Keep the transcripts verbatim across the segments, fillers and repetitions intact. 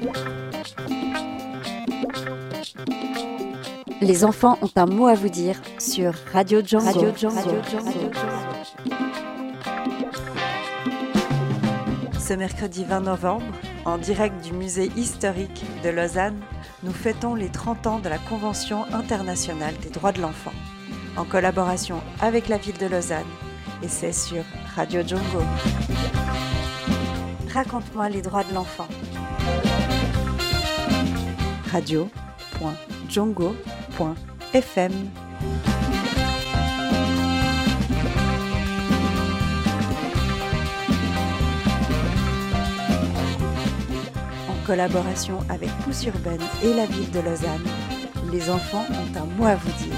Les enfants ont un mot à vous dire sur Radio Django. Radio Django. Radio Django. Ce mercredi vingt novembre, en direct du musée historique de Lausanne, nous fêtons les trente ans de la Convention internationale des droits de l'enfant, en collaboration avec la ville de Lausanne, et c'est sur Radio Django. Raconte-moi les droits de l'enfant. radio point django point f m En collaboration avec Pousse Urbaine et la ville de Lausanne, les enfants ont un mot à vous dire.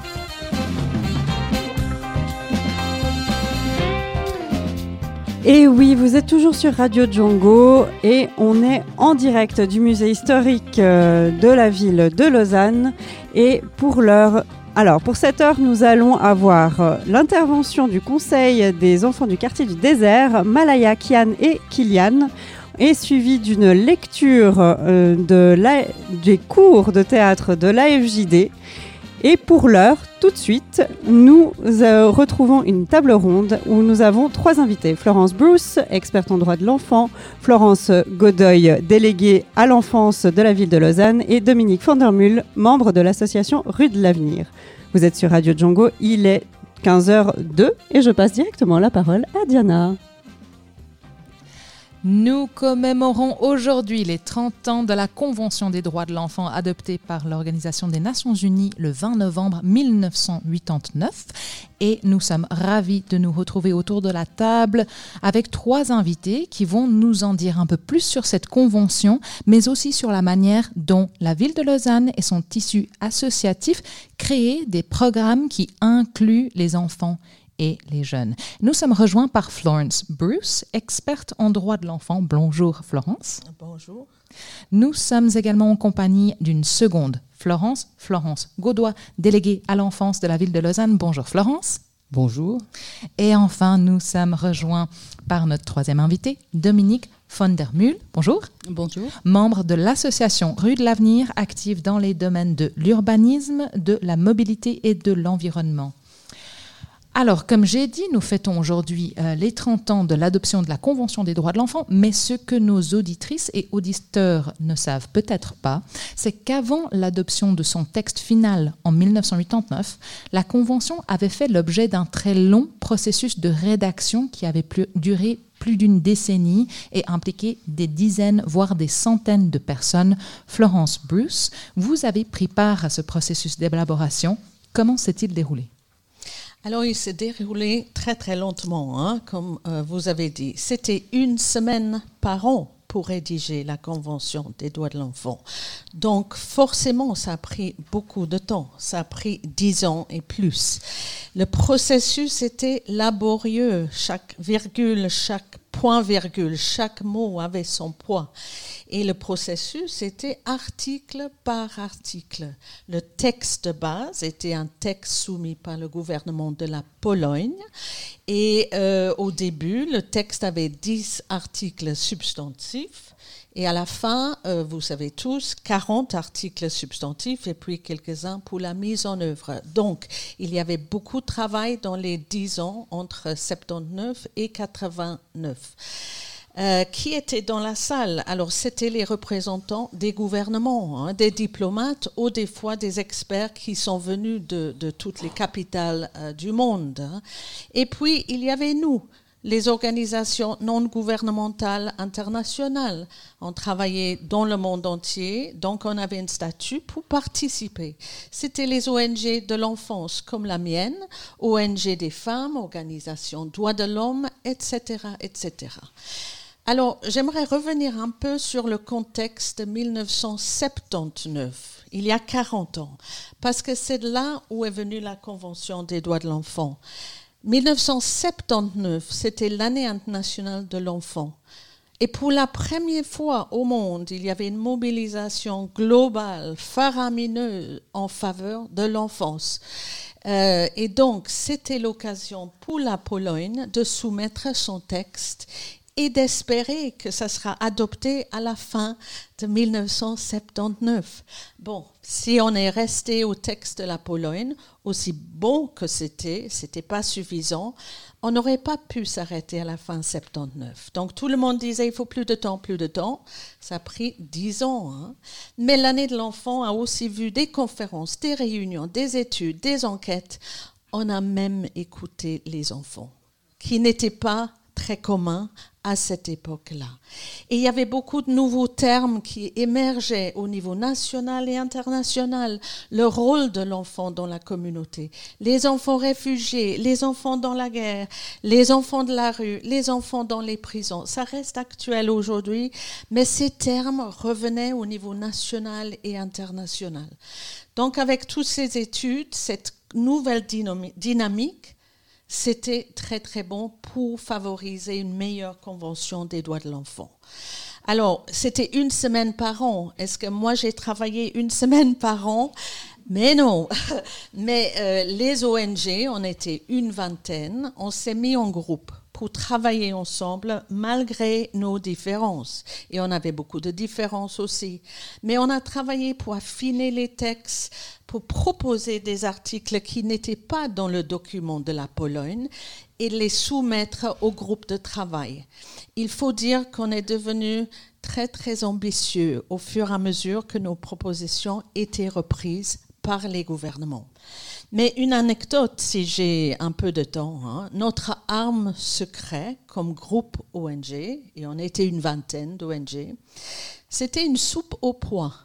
Et oui, vous êtes toujours sur Radio Django et on est en direct du musée historique de la ville de Lausanne. Et pour l'heure, alors pour cette heure, nous allons avoir l'intervention du Conseil des enfants du quartier du désert, Malaya, Kian et Kylian, et suivi d'une lecture euh, de la, des cours de théâtre de l'A F J D. Et pour l'heure, tout de suite, nous euh, retrouvons une table ronde où nous avons trois invités. Florence Bruce, experte en droit de l'enfant, Florence Godoy, déléguée à l'enfance de la ville de Lausanne, et Dominique Vandermule, membre de l'association Rue de l'Avenir. Vous êtes sur Radio Django, il est quinze heures deux et je passe directement la parole à Diana. Nous commémorons aujourd'hui les trente ans de la Convention des droits de l'enfant adoptée par l'Organisation des Nations Unies le vingt novembre mille neuf cent quatre-vingt-neuf et nous sommes ravis de nous retrouver autour de la table avec trois invités qui vont nous en dire un peu plus sur cette convention, mais aussi sur la manière dont la ville de Lausanne et son tissu associatif créent des programmes qui incluent les enfants et les jeunes. Nous sommes rejoints par Florence Bruce, experte en droit de l'enfant. Bonjour Florence. Bonjour. Nous sommes également en compagnie d'une seconde Florence, Florence Godoy, déléguée à l'enfance de la ville de Lausanne. Bonjour Florence. Bonjour. Et enfin, nous sommes rejoints par notre troisième invité, Dominique Vandermule. Bonjour. Bonjour. Membre de l'association Rue de l'Avenir, active dans les domaines de l'urbanisme, de la mobilité et de l'environnement. Alors, comme j'ai dit, nous fêtons aujourd'hui euh, les trente ans de l'adoption de la Convention des droits de l'enfant, mais ce que nos auditrices et auditeurs ne savent peut-être pas, c'est qu'avant l'adoption de son texte final en mille neuf cent quatre-vingt-neuf, la Convention avait fait l'objet d'un très long processus de rédaction qui avait plus, duré plus d'une décennie et impliqué des dizaines, voire des centaines de personnes. Florence Bruce, vous avez pris part à ce processus d'élaboration. Comment s'est-il déroulé ? Alors, il s'est déroulé très, très lentement, hein, comme euh, vous avez dit. C'était une semaine par an pour rédiger la Convention des droits de l'enfant. Donc, forcément, ça a pris beaucoup de temps. Ça a pris dix ans et plus. Le processus était laborieux. Chaque virgule, chaque point-virgule, chaque mot avait son poids. Et le processus était article par article. Le texte de base était un texte soumis par le gouvernement de la Pologne. Et euh, au début, le texte avait dix articles substantifs. Et à la fin, euh, vous savez tous, quarante articles substantifs et puis quelques-uns pour la mise en œuvre. Donc, il y avait beaucoup de travail dans les dix ans entre soixante-dix-neuf et quatre-vingt-neuf. Euh, qui était dans la salle? Alors, c'était les représentants des gouvernements, hein, des diplomates ou des fois des experts qui sont venus de, de toutes les capitales euh, du monde. Hein. Et puis, il y avait nous, les organisations non gouvernementales internationales. On travaillait dans le monde entier, donc on avait un statut pour participer. C'était les O N G de l'enfance comme la mienne, O N G des femmes, organisations droits de l'homme, et cetera, et cetera. Alors, j'aimerais revenir un peu sur le contexte de mille neuf cent soixante-dix-neuf, il y a quarante ans, parce que c'est là où est venue la Convention des droits de l'enfant. mille neuf cent soixante-dix-neuf, c'était l'année internationale de l'enfant. Et pour la première fois au monde, il y avait une mobilisation globale, faramineuse en faveur de l'enfance. Euh, et donc, c'était l'occasion pour la Pologne de soumettre son texte et d'espérer que ça sera adopté à la fin de mille neuf cent soixante-dix-neuf. Bon, si on est resté au texte de la Pologne, aussi bon que c'était, c'était pas suffisant, on n'aurait pas pu s'arrêter à la fin soixante-dix-neuf. Donc tout le monde disait il faut plus de temps, plus de temps. Ça a pris dix ans. Hein. Mais l'année de l'enfant a aussi vu des conférences, des réunions, des études, des enquêtes. On a même écouté les enfants, qui n'étaient pas très communs à cette époque-là. Et il y avait beaucoup de nouveaux termes qui émergeaient au niveau national et international. Le rôle de l'enfant dans la communauté, les enfants réfugiés, les enfants dans la guerre, les enfants de la rue, les enfants dans les prisons. Ça reste actuel aujourd'hui, mais ces termes revenaient au niveau national et international. Donc avec toutes ces études, cette nouvelle dynamique, c'était très très bon pour favoriser une meilleure convention des droits de l'enfant. Alors, c'était une semaine par an. Est-ce que moi j'ai travaillé une semaine par an? Mais non. Mais euh, les O N G, on était une vingtaine, on s'est mis en groupe pour travailler ensemble malgré nos différences. Et on avait beaucoup de différences aussi. Mais on a travaillé pour affiner les textes, pour proposer des articles qui n'étaient pas dans le document de la Pologne et les soumettre au groupe de travail. Il faut dire qu'on est devenu très, très ambitieux au fur et à mesure que nos propositions étaient reprises par les gouvernements. Mais une anecdote, si j'ai un peu de temps, hein, notre arme secrète comme groupe O N G, et on était une vingtaine d'O N G, c'était une soupe aux pois.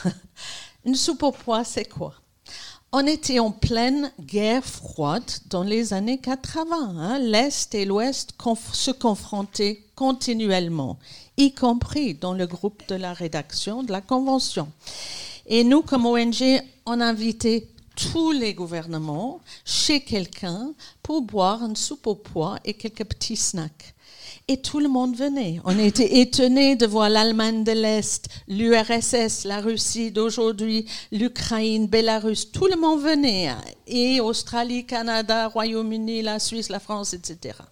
Une soupe aux pois, c'est quoi? On était en pleine guerre froide dans les années quatre-vingts. Hein. L'Est et l'Ouest conf- se confrontaient continuellement, y compris dans le groupe de la rédaction de la Convention. Et nous, comme O N G, on invitait tous les gouvernements chez quelqu'un pour boire une soupe aux pois et quelques petits snacks. Et tout le monde venait. On était étonnés de voir l'Allemagne de l'Est, l'U R S S, la Russie d'aujourd'hui, l'Ukraine, Bélarus. Tout le monde venait. Et Australie, Canada, Royaume-Uni, la Suisse, la France, et cetera.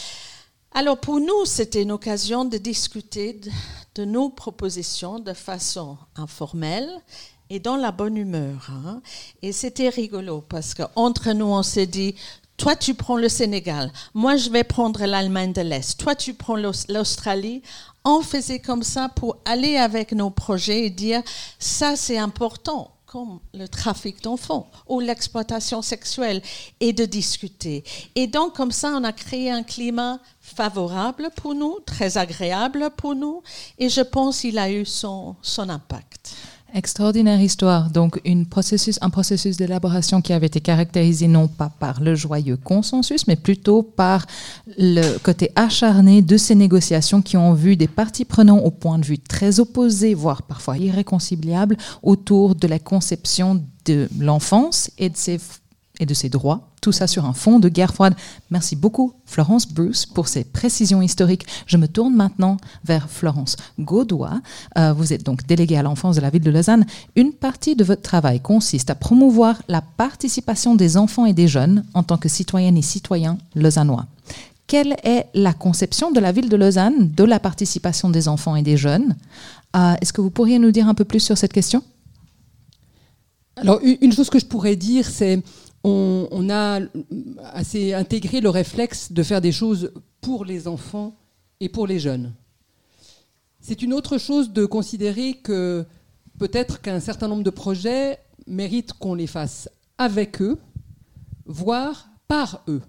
Alors pour nous, c'était une occasion de discuter de, de nos propositions de façon informelle et dans la bonne humeur. Hein. Et c'était rigolo parce qu'entre nous, on s'est dit, toi tu prends le Sénégal, moi je vais prendre l'Allemagne de l'Est, toi tu prends l'Australie. On faisait comme ça pour aller avec nos projets et dire, ça c'est important, comme le trafic d'enfants ou l'exploitation sexuelle, et de discuter. Et donc, comme ça, on a créé un climat favorable pour nous, très agréable pour nous, et je pense qu'il a eu son, son impact. Extraordinaire histoire. Donc, une processus, un processus d'élaboration qui avait été caractérisé non pas par le joyeux consensus, mais plutôt par le côté acharné de ces négociations qui ont vu des parties prenantes au point de vue très opposés, voire parfois irréconciliables, autour de la conception de l'enfance et de ses, et de ses droits. Tout ça sur un fond de guerre froide. Merci beaucoup, Florence Bruce, pour ces précisions historiques. Je me tourne maintenant vers Florence Gaudois. Euh, vous êtes donc déléguée à l'enfance de la ville de Lausanne. Une partie de votre travail consiste à promouvoir la participation des enfants et des jeunes en tant que citoyennes et citoyens lausannois. Quelle est la conception de la ville de Lausanne de la participation des enfants et des jeunes? euh, Est-ce que vous pourriez nous dire un peu plus sur cette question? Alors, une chose que je pourrais dire, c'est On, on a assez intégré le réflexe de faire des choses pour les enfants et pour les jeunes. C'est une autre chose de considérer que peut-être qu'un certain nombre de projets méritent qu'on les fasse avec eux, voire par eux.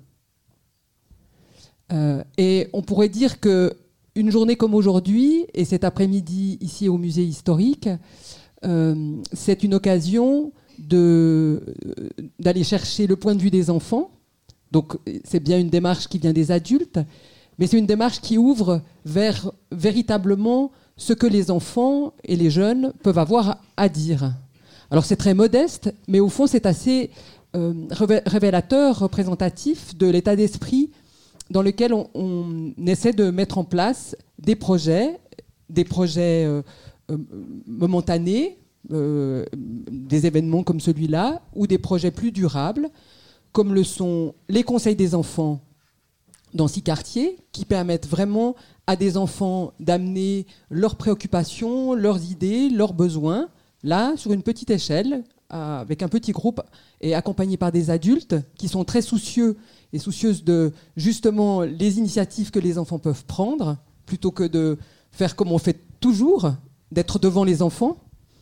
Euh, et on pourrait dire qu'une journée comme aujourd'hui, et cet après-midi ici au musée historique, euh, c'est une occasion De, d'aller chercher le point de vue des enfants. Donc c'est bien une démarche qui vient des adultes, mais c'est une démarche qui ouvre vers véritablement ce que les enfants et les jeunes peuvent avoir à dire. Alors c'est très modeste, mais au fond c'est assez euh, révélateur, représentatif de l'état d'esprit dans lequel on, on essaie de mettre en place des projets, des projets euh, euh, momentanés, Euh, des événements comme celui-là ou des projets plus durables comme le sont les conseils des enfants dans six quartiers qui permettent vraiment à des enfants d'amener leurs préoccupations, leurs idées, leurs besoins, là, sur une petite échelle, avec un petit groupe et accompagné par des adultes qui sont très soucieux et soucieuses de justement les initiatives que les enfants peuvent prendre, plutôt que de faire comme on fait toujours, d'être devant les enfants.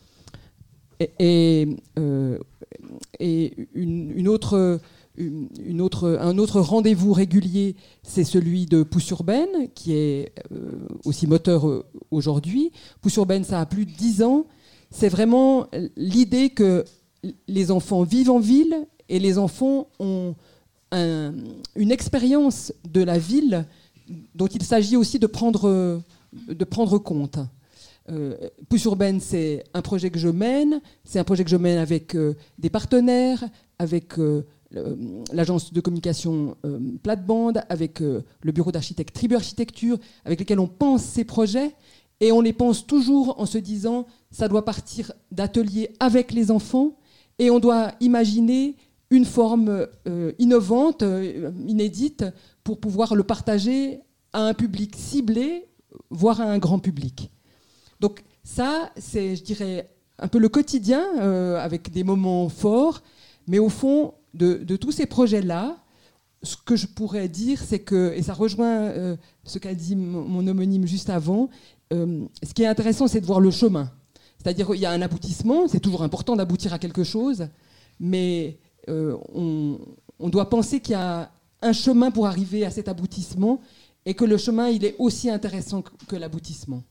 Et, et, euh, et une, une autre, une, une autre, un autre rendez-vous régulier, c'est celui de Pousse Urbaine, qui est euh, aussi moteur euh, aujourd'hui. Pousse Urbaine, ça a plus de dix ans. C'est vraiment l'idée que les enfants vivent en ville et les enfants ont un, une expérience de la ville dont il s'agit aussi de prendre, de prendre compte. Euh, Pousse Urbaine, c'est un projet que je mène, c'est un projet que je mène avec euh, des partenaires, avec euh, l'agence de communication euh, Plate-Bande, avec euh, le bureau d'architectes Tribu Architecture, avec lesquels on pense ces projets, et on les pense toujours en se disant ça doit partir d'ateliers avec les enfants, et on doit imaginer une forme euh, innovante, euh, inédite, pour pouvoir le partager à un public ciblé, voire à un grand public. Donc ça, c'est, je dirais, un peu le quotidien, euh, avec des moments forts, mais au fond, de, de tous ces projets-là, ce que je pourrais dire, c'est que, et ça rejoint euh, ce qu'a dit mon, mon homonyme juste avant, euh, ce qui est intéressant, c'est de voir le chemin. C'est-à-dire qu'il y a un aboutissement, c'est toujours important d'aboutir à quelque chose, mais euh, on, on doit penser qu'il y a un chemin pour arriver à cet aboutissement et que le chemin, il est aussi intéressant que, que l'aboutissement.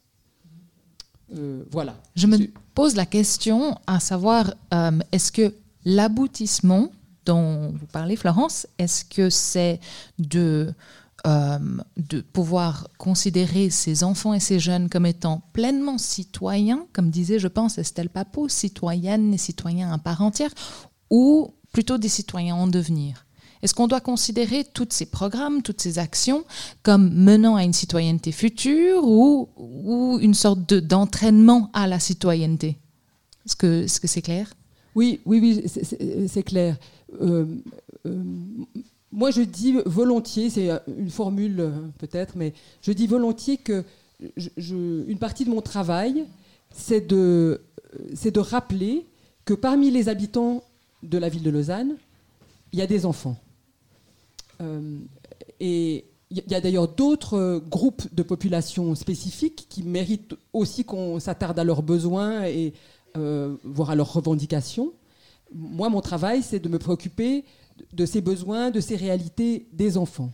Euh, voilà. Je me pose la question à savoir, euh, est-ce que l'aboutissement dont vous parlez, Florence, est-ce que c'est de... Euh, de pouvoir considérer ces enfants et ces jeunes comme étant pleinement citoyens, comme disait, je pense, Estelle Papot, citoyennes et citoyens à part entière, ou plutôt des citoyens en devenir? Est-ce qu'on doit considérer tous ces programmes, toutes ces actions comme menant à une citoyenneté future ou, ou une sorte de, d'entraînement à la citoyenneté? Est-ce que, est-ce que c'est clair? Oui, oui, oui, c'est, c'est, c'est clair. Euh, euh, Moi, je dis volontiers, c'est une formule euh, peut-être, mais je dis volontiers que je, je, une partie de mon travail, c'est de, c'est de rappeler que parmi les habitants de la ville de Lausanne, il y a des enfants. Euh, et il y a d'ailleurs d'autres groupes de population spécifiques qui méritent aussi qu'on s'attarde à leurs besoins et euh, voire à leurs revendications. Moi, mon travail, c'est de me préoccuper de ces besoins, de ces réalités des enfants,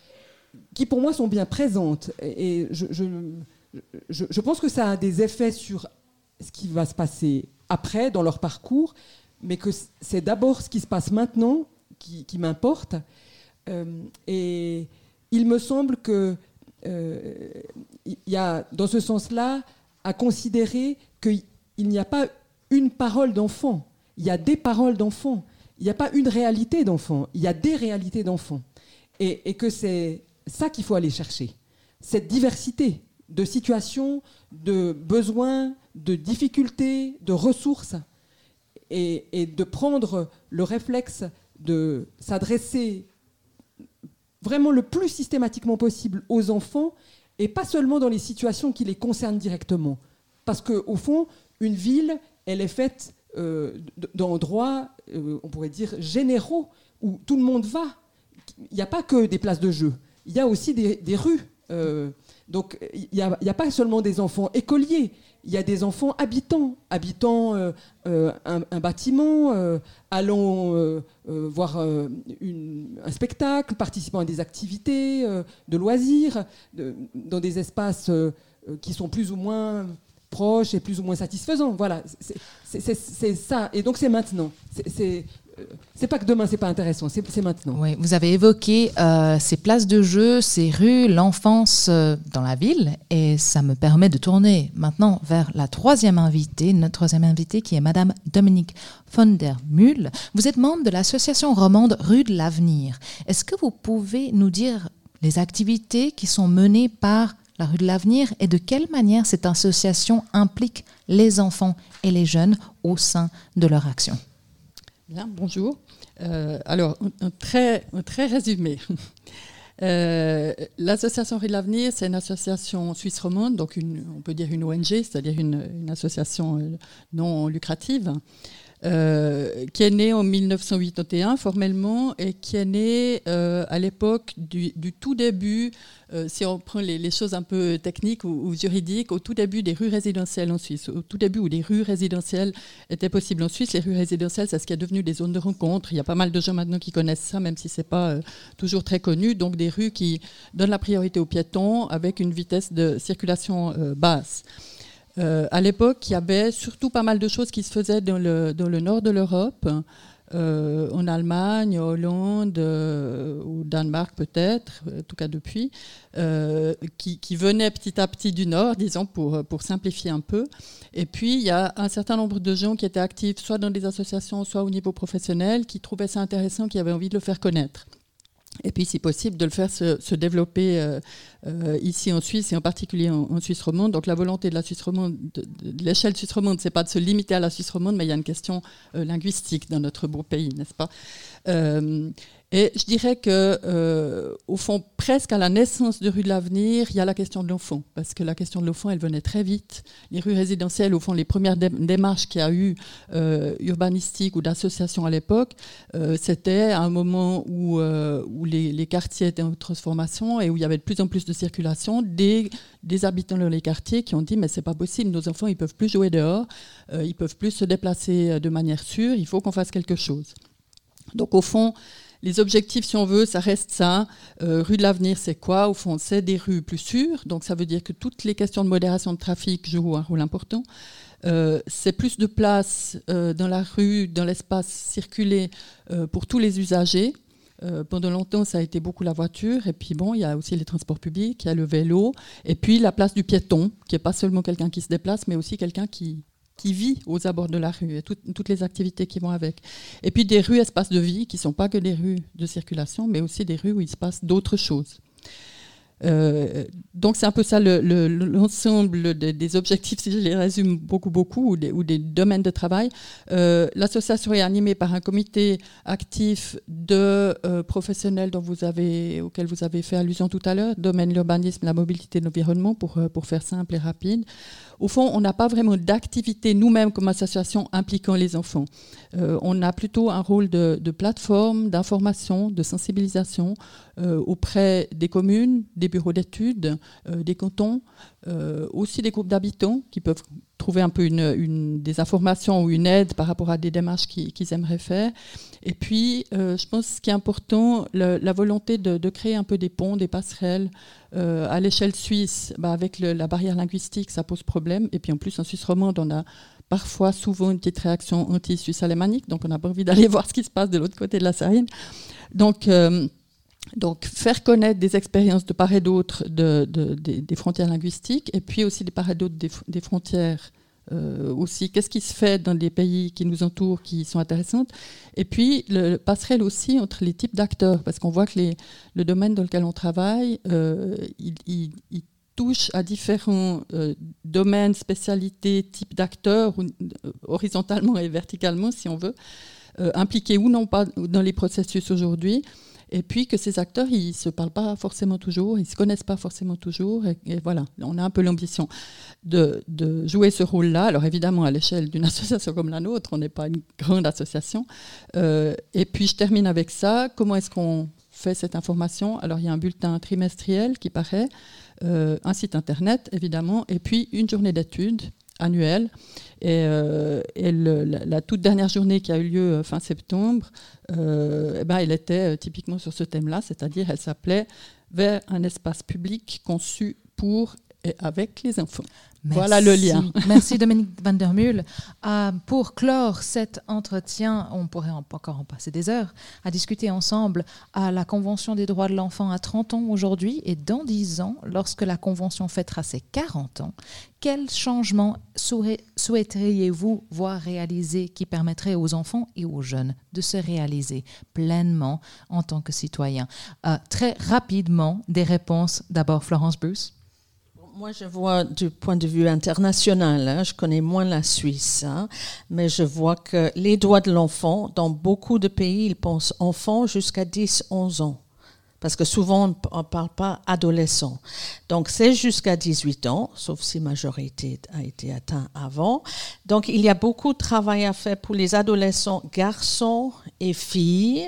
qui pour moi sont bien présentes. Et je, je, je, je pense que ça a des effets sur ce qui va se passer après, dans leur parcours, mais que c'est d'abord ce qui se passe maintenant qui, qui m'importe. Euh, et il me semble qu'il euh, y a, dans ce sens-là, à considérer qu'il n'y a pas une parole d'enfant, il y a des paroles d'enfants. Il n'y a pas une réalité d'enfant, il y a des réalités d'enfants. Et, et que c'est ça qu'il faut aller chercher. Cette diversité de situations, de besoins, de difficultés, de ressources. Et, et de prendre le réflexe de s'adresser vraiment le plus systématiquement possible aux enfants et pas seulement dans les situations qui les concernent directement. Parce qu'au fond, une ville, elle est faite Euh, d'endroits, euh, on pourrait dire, généraux, où tout le monde va. Il n'y a pas que des places de jeu, il y a aussi des, des rues. Euh, donc, il n'y a, a pas seulement des enfants écoliers, il y a des enfants habitants, habitant euh, euh, un, un bâtiment, euh, allant euh, euh, voir euh, une, un spectacle, participant à des activités euh, de loisirs, de, dans des espaces euh, qui sont plus ou moins proche et plus ou moins satisfaisant. Voilà, c'est, c'est, c'est, c'est ça. Et donc c'est maintenant. C'est, c'est, euh, c'est pas que demain c'est pas intéressant, c'est, c'est maintenant. Oui, vous avez évoqué euh, ces places de jeu, ces rues, l'enfance euh, dans la ville, et ça me permet de tourner maintenant vers la troisième invitée, notre troisième invitée qui est Madame Dominique von der Mühl. Vous êtes membre de l'association romande Rue de l'Avenir. Est-ce que vous pouvez nous dire les activités qui sont menées par la Rue de l'Avenir et de quelle manière cette association implique les enfants et les jeunes au sein de leur action? Bien, bonjour. Euh, alors, un, un, très, un très résumé. Euh, l'association Rue de l'Avenir, c'est une association suisse romande, donc une, on peut dire une O N G, c'est-à-dire une, une association non lucrative, euh, qui est née en mille neuf cent quatre-vingt-onze formellement et qui est née euh, à l'époque du, du tout début, euh, si on prend les, les choses un peu techniques ou, ou juridiques, au tout début des rues résidentielles en Suisse, au tout début où les rues résidentielles étaient possibles en Suisse. Les rues résidentielles, c'est ce qui est devenu des zones de rencontre. Il y a pas mal de gens maintenant qui connaissent ça, même si ce n'est pas euh, toujours très connu. Donc des rues qui donnent la priorité aux piétons avec une vitesse de circulation euh, basse. Euh, à l'époque, il y avait surtout pas mal de choses qui se faisaient dans le, dans le nord de l'Europe, euh, en Allemagne, en Hollande, euh, au Danemark peut-être, en tout cas depuis, euh, qui, qui venaient petit à petit du nord, disons, pour, pour simplifier un peu. Et puis, il y a un certain nombre de gens qui étaient actifs, soit dans des associations, soit au niveau professionnel, qui trouvaient ça intéressant, qui avaient envie de le faire connaître. Et puis, si possible, de le faire se, se développer euh, euh, ici en Suisse, et en particulier en, en Suisse romande. Donc, la volonté de la Suisse romande, de, de l'échelle suisse romande, c'est pas de se limiter à la Suisse romande, mais il y a une question euh, linguistique dans notre beau pays, n'est-ce pas ? euh, Et je dirais que, euh, au fond, presque à la naissance de Rue de l'Avenir, il y a la question de l'enfant, parce que la question de l'enfant, elle venait très vite. Les rues résidentielles, au fond, les premières dé- démarches qu'il y a eu euh, urbanistiques ou d'associations à l'époque, euh, c'était à un moment où, euh, où les, les quartiers étaient en transformation et où il y avait de plus en plus de circulation, des, des habitants dans les quartiers qui ont dit mais c'est pas possible, nos enfants ils peuvent plus jouer dehors, euh, ils peuvent plus se déplacer de manière sûre, il faut qu'on fasse quelque chose. Donc au fond, les objectifs, si on veut, ça reste ça. Euh, rue de l'Avenir, c'est quoi ? Au fond, c'est des rues plus sûres. Donc, ça veut dire que toutes les questions de modération de trafic jouent un rôle important. Euh, c'est plus de place euh, dans la rue, dans l'espace circulé euh, pour tous les usagers. Euh, pendant longtemps, ça a été beaucoup la voiture. Et puis, bon, il y a aussi les transports publics, il y a le vélo. Et puis, la place du piéton, qui n'est pas seulement quelqu'un qui se déplace, mais aussi quelqu'un qui... qui vit aux abords de la rue et tout, toutes les activités qui vont avec. Et puis des rues espaces de vie qui ne sont pas que des rues de circulation, mais aussi des rues où il se passe d'autres choses. Euh, donc c'est un peu ça le, le, l'ensemble des, des objectifs, si je les résume beaucoup, beaucoup, ou des, ou des domaines de travail. Euh, l'association est animée par un comité actif de euh, professionnels dont vous avez, auxquels vous avez fait allusion tout à l'heure, domaine l'urbanisme, la mobilité et l'environnement, pour, pour faire simple et rapide. Au fond, on n'a pas vraiment d'activité nous-mêmes comme association impliquant les enfants. Euh, on a plutôt un rôle de, de plateforme, d'information, de sensibilisation euh, auprès des communes, des bureaux d'études, euh, des cantons, euh, aussi des groupes d'habitants qui peuvent trouver un peu une, une, des informations ou une aide par rapport à des démarches qu'ils, qu'ils aimeraient faire. Et puis, euh, je pense que ce qui est important, le, la volonté de, de créer un peu des ponts, des passerelles. Euh, à l'échelle suisse, bah, avec le, la barrière linguistique, ça pose problème. Et puis en plus, en Suisse romande, on a parfois, souvent, une petite réaction anti-suisse alémanique. Donc, on n'a pas envie d'aller voir ce qui se passe de l'autre côté de la Sarine. Donc, euh, donc faire connaître des expériences de part et d'autre de, de, de, des frontières linguistiques, et puis aussi de part et d'autre des, des frontières euh, aussi. Qu'est-ce qui se fait dans les pays qui nous entourent, qui sont intéressantes. Et puis, le, le passerelle aussi entre les types d'acteurs, parce qu'on voit que les, le domaine dans lequel on travaille, euh, il, il, il touche à différents euh, domaines, spécialités, types d'acteurs, ou, euh, horizontalement et verticalement, si on veut, euh, impliqués ou non pas dans les processus aujourd'hui. Et puis que ces acteurs, ils ne se parlent pas forcément toujours, ils ne se connaissent pas forcément toujours. Et, et voilà, on a un peu l'ambition de, de jouer ce rôle-là. Alors évidemment, à l'échelle d'une association comme la nôtre, on n'est pas une grande association. Euh, et puis je termine avec ça. Comment est-ce qu'on fait cette information ? Alors il y a un bulletin trimestriel qui paraît, euh, un site internet évidemment, et puis une journée d'études annuelle. Et, euh, et le, la, la toute dernière journée qui a eu lieu fin septembre, euh, eh ben, elle était euh, typiquement sur ce thème-là, c'est-à-dire elle s'appelait « Vers un espace public conçu pour et avec les enfants ». Voilà le lien. Merci Dominique van der Meulen. Euh, pour clore cet entretien, on pourrait en, encore en passer des heures, à discuter ensemble à la Convention des droits de l'enfant à trente ans aujourd'hui, et dans dix ans, lorsque la Convention fêtera ses quarante ans, quels changements souhaiteriez-vous voir réalisés qui permettraient aux enfants et aux jeunes de se réaliser pleinement en tant que citoyens ? euh, Très rapidement, des réponses. D'abord, Florence Bruce. Moi, je vois du point de vue international, hein, je connais moins la Suisse, hein, mais je vois que les droits de l'enfant, dans beaucoup de pays, ils pensent enfant jusqu'à dix onze ans. Parce que souvent, on ne parle pas adolescent. Donc, c'est jusqu'à dix-huit ans, sauf si majorité a été atteinte avant. Donc, il y a beaucoup de travail à faire pour les adolescents, garçons et filles.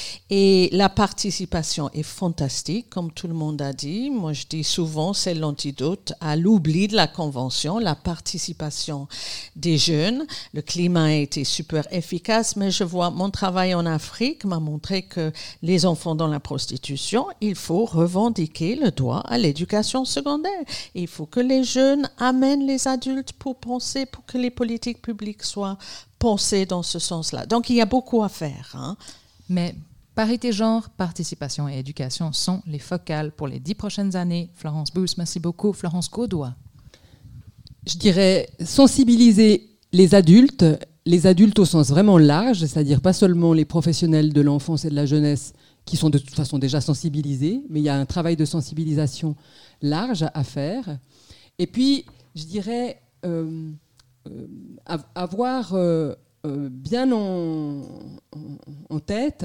Et la participation est fantastique, comme tout le monde a dit. Moi, je dis souvent, c'est l'antidote à l'oubli de la Convention, la participation des jeunes. Le climat a été super efficace, mais je vois, mon travail en Afrique m'a montré que les enfants dans la prostitution, il faut revendiquer le droit à l'éducation secondaire. Il faut que les jeunes amènent les adultes pour penser, pour que les politiques publiques soient pensées dans ce sens-là. Donc, il y a beaucoup à faire. Hein. Mais parité genre, participation et éducation sont les focales pour les dix prochaines années. Florence Bruce, merci beaucoup. Florence Gaudois. Je dirais sensibiliser les adultes, les adultes au sens vraiment large, c'est-à-dire pas seulement les professionnels de l'enfance et de la jeunesse qui sont de toute façon déjà sensibilisés, mais il y a un travail de sensibilisation large à faire. Et puis, je dirais, euh, euh, avoir euh, euh, bien en, en, en tête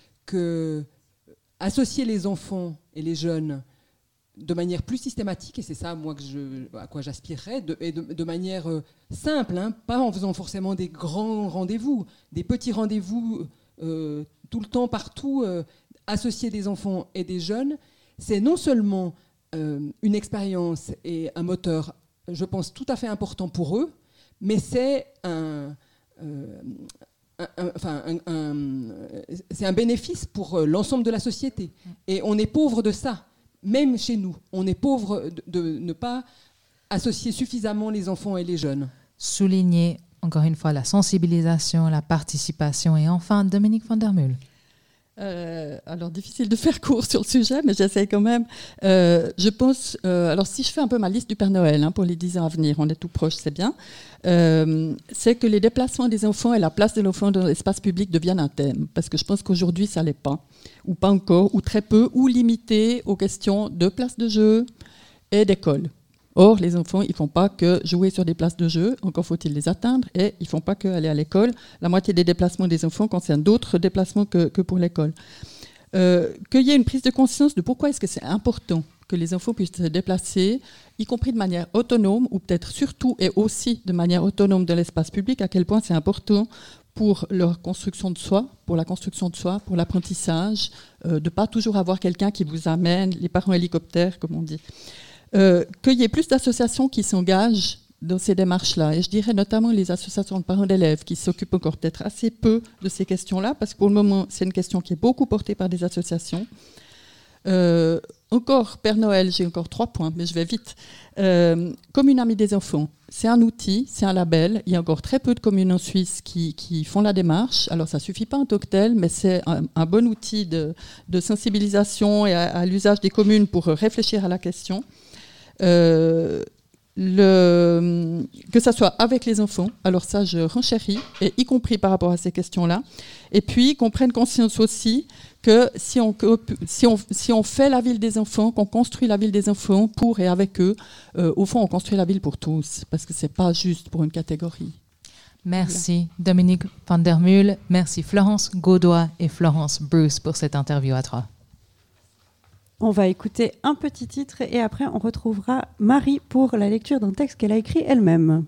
que associer les enfants et les jeunes de manière plus systématique, et c'est ça moi que je, à quoi j'aspirerais, de, et de, de manière euh, simple, hein, pas en faisant forcément des grands rendez-vous, des petits rendez-vous euh, tout le temps, partout, euh, associer des enfants et des jeunes, c'est non seulement euh, une expérience et un moteur, je pense, tout à fait important pour eux, mais c'est un, euh, un, un, enfin, un, un, c'est un bénéfice pour l'ensemble de la société. Et on est pauvre de ça, même chez nous. On est pauvre de, de ne pas associer suffisamment les enfants et les jeunes. Souligner encore une fois la sensibilisation, la participation et enfin Dominique van der Meulen. Euh, alors, difficile de faire court sur le sujet, mais j'essaie quand même. Euh, je pense, euh, alors si je fais un peu ma liste du Père Noël hein, pour les dix ans à venir, on est tout proche, c'est bien, euh, c'est que les déplacements des enfants et la place de l'enfant dans l'espace public deviennent un thème. Parce que je pense qu'aujourd'hui, ça ne l'est pas, ou pas encore, ou très peu, ou limité aux questions de places de jeu et d'école. Or, les enfants, ils ne font pas que jouer sur des places de jeu, encore faut-il les atteindre, et ils ne font pas que aller à l'école. La moitié des déplacements des enfants concernent d'autres déplacements que, que pour l'école. Euh, qu'il y ait une prise de conscience de pourquoi est-ce que c'est important que les enfants puissent se déplacer, y compris de manière autonome, ou peut-être surtout et aussi de manière autonome de l'espace public, à quel point c'est important pour leur construction de soi, pour la construction de soi, pour l'apprentissage, euh, de ne pas toujours avoir quelqu'un qui vous amène, les parents hélicoptères, comme on dit. Euh, qu'il y ait plus d'associations qui s'engagent dans ces démarches-là. Et je dirais notamment les associations de parents d'élèves qui s'occupent encore peut-être assez peu de ces questions-là, parce que pour le moment, c'est une question qui est beaucoup portée par des associations. Euh, encore, Père Noël, j'ai encore trois points, mais je vais vite. Euh, Commune Amie des enfants, c'est un outil, c'est un label. Il y a encore très peu de communes en Suisse qui, qui font la démarche. Alors, ça ne suffit pas en tant que tel, mais c'est un, un bon outil de, de sensibilisation et à, à l'usage des communes pour réfléchir à la question. Euh, le, que ça soit avec les enfants, alors ça je renchéris, et y compris par rapport à ces questions-là, et puis qu'on prenne conscience aussi que si on, si on, si on fait la ville des enfants, qu'on construit la ville des enfants pour et avec eux, euh, au fond on construit la ville pour tous, parce que c'est pas juste pour une catégorie. Merci voilà. Dominique van der Meulen, merci Florence Gaudois et Florence Bruce pour cette interview à trois. On va écouter un petit titre et après on retrouvera Marie pour la lecture d'un texte qu'elle a écrit elle-même.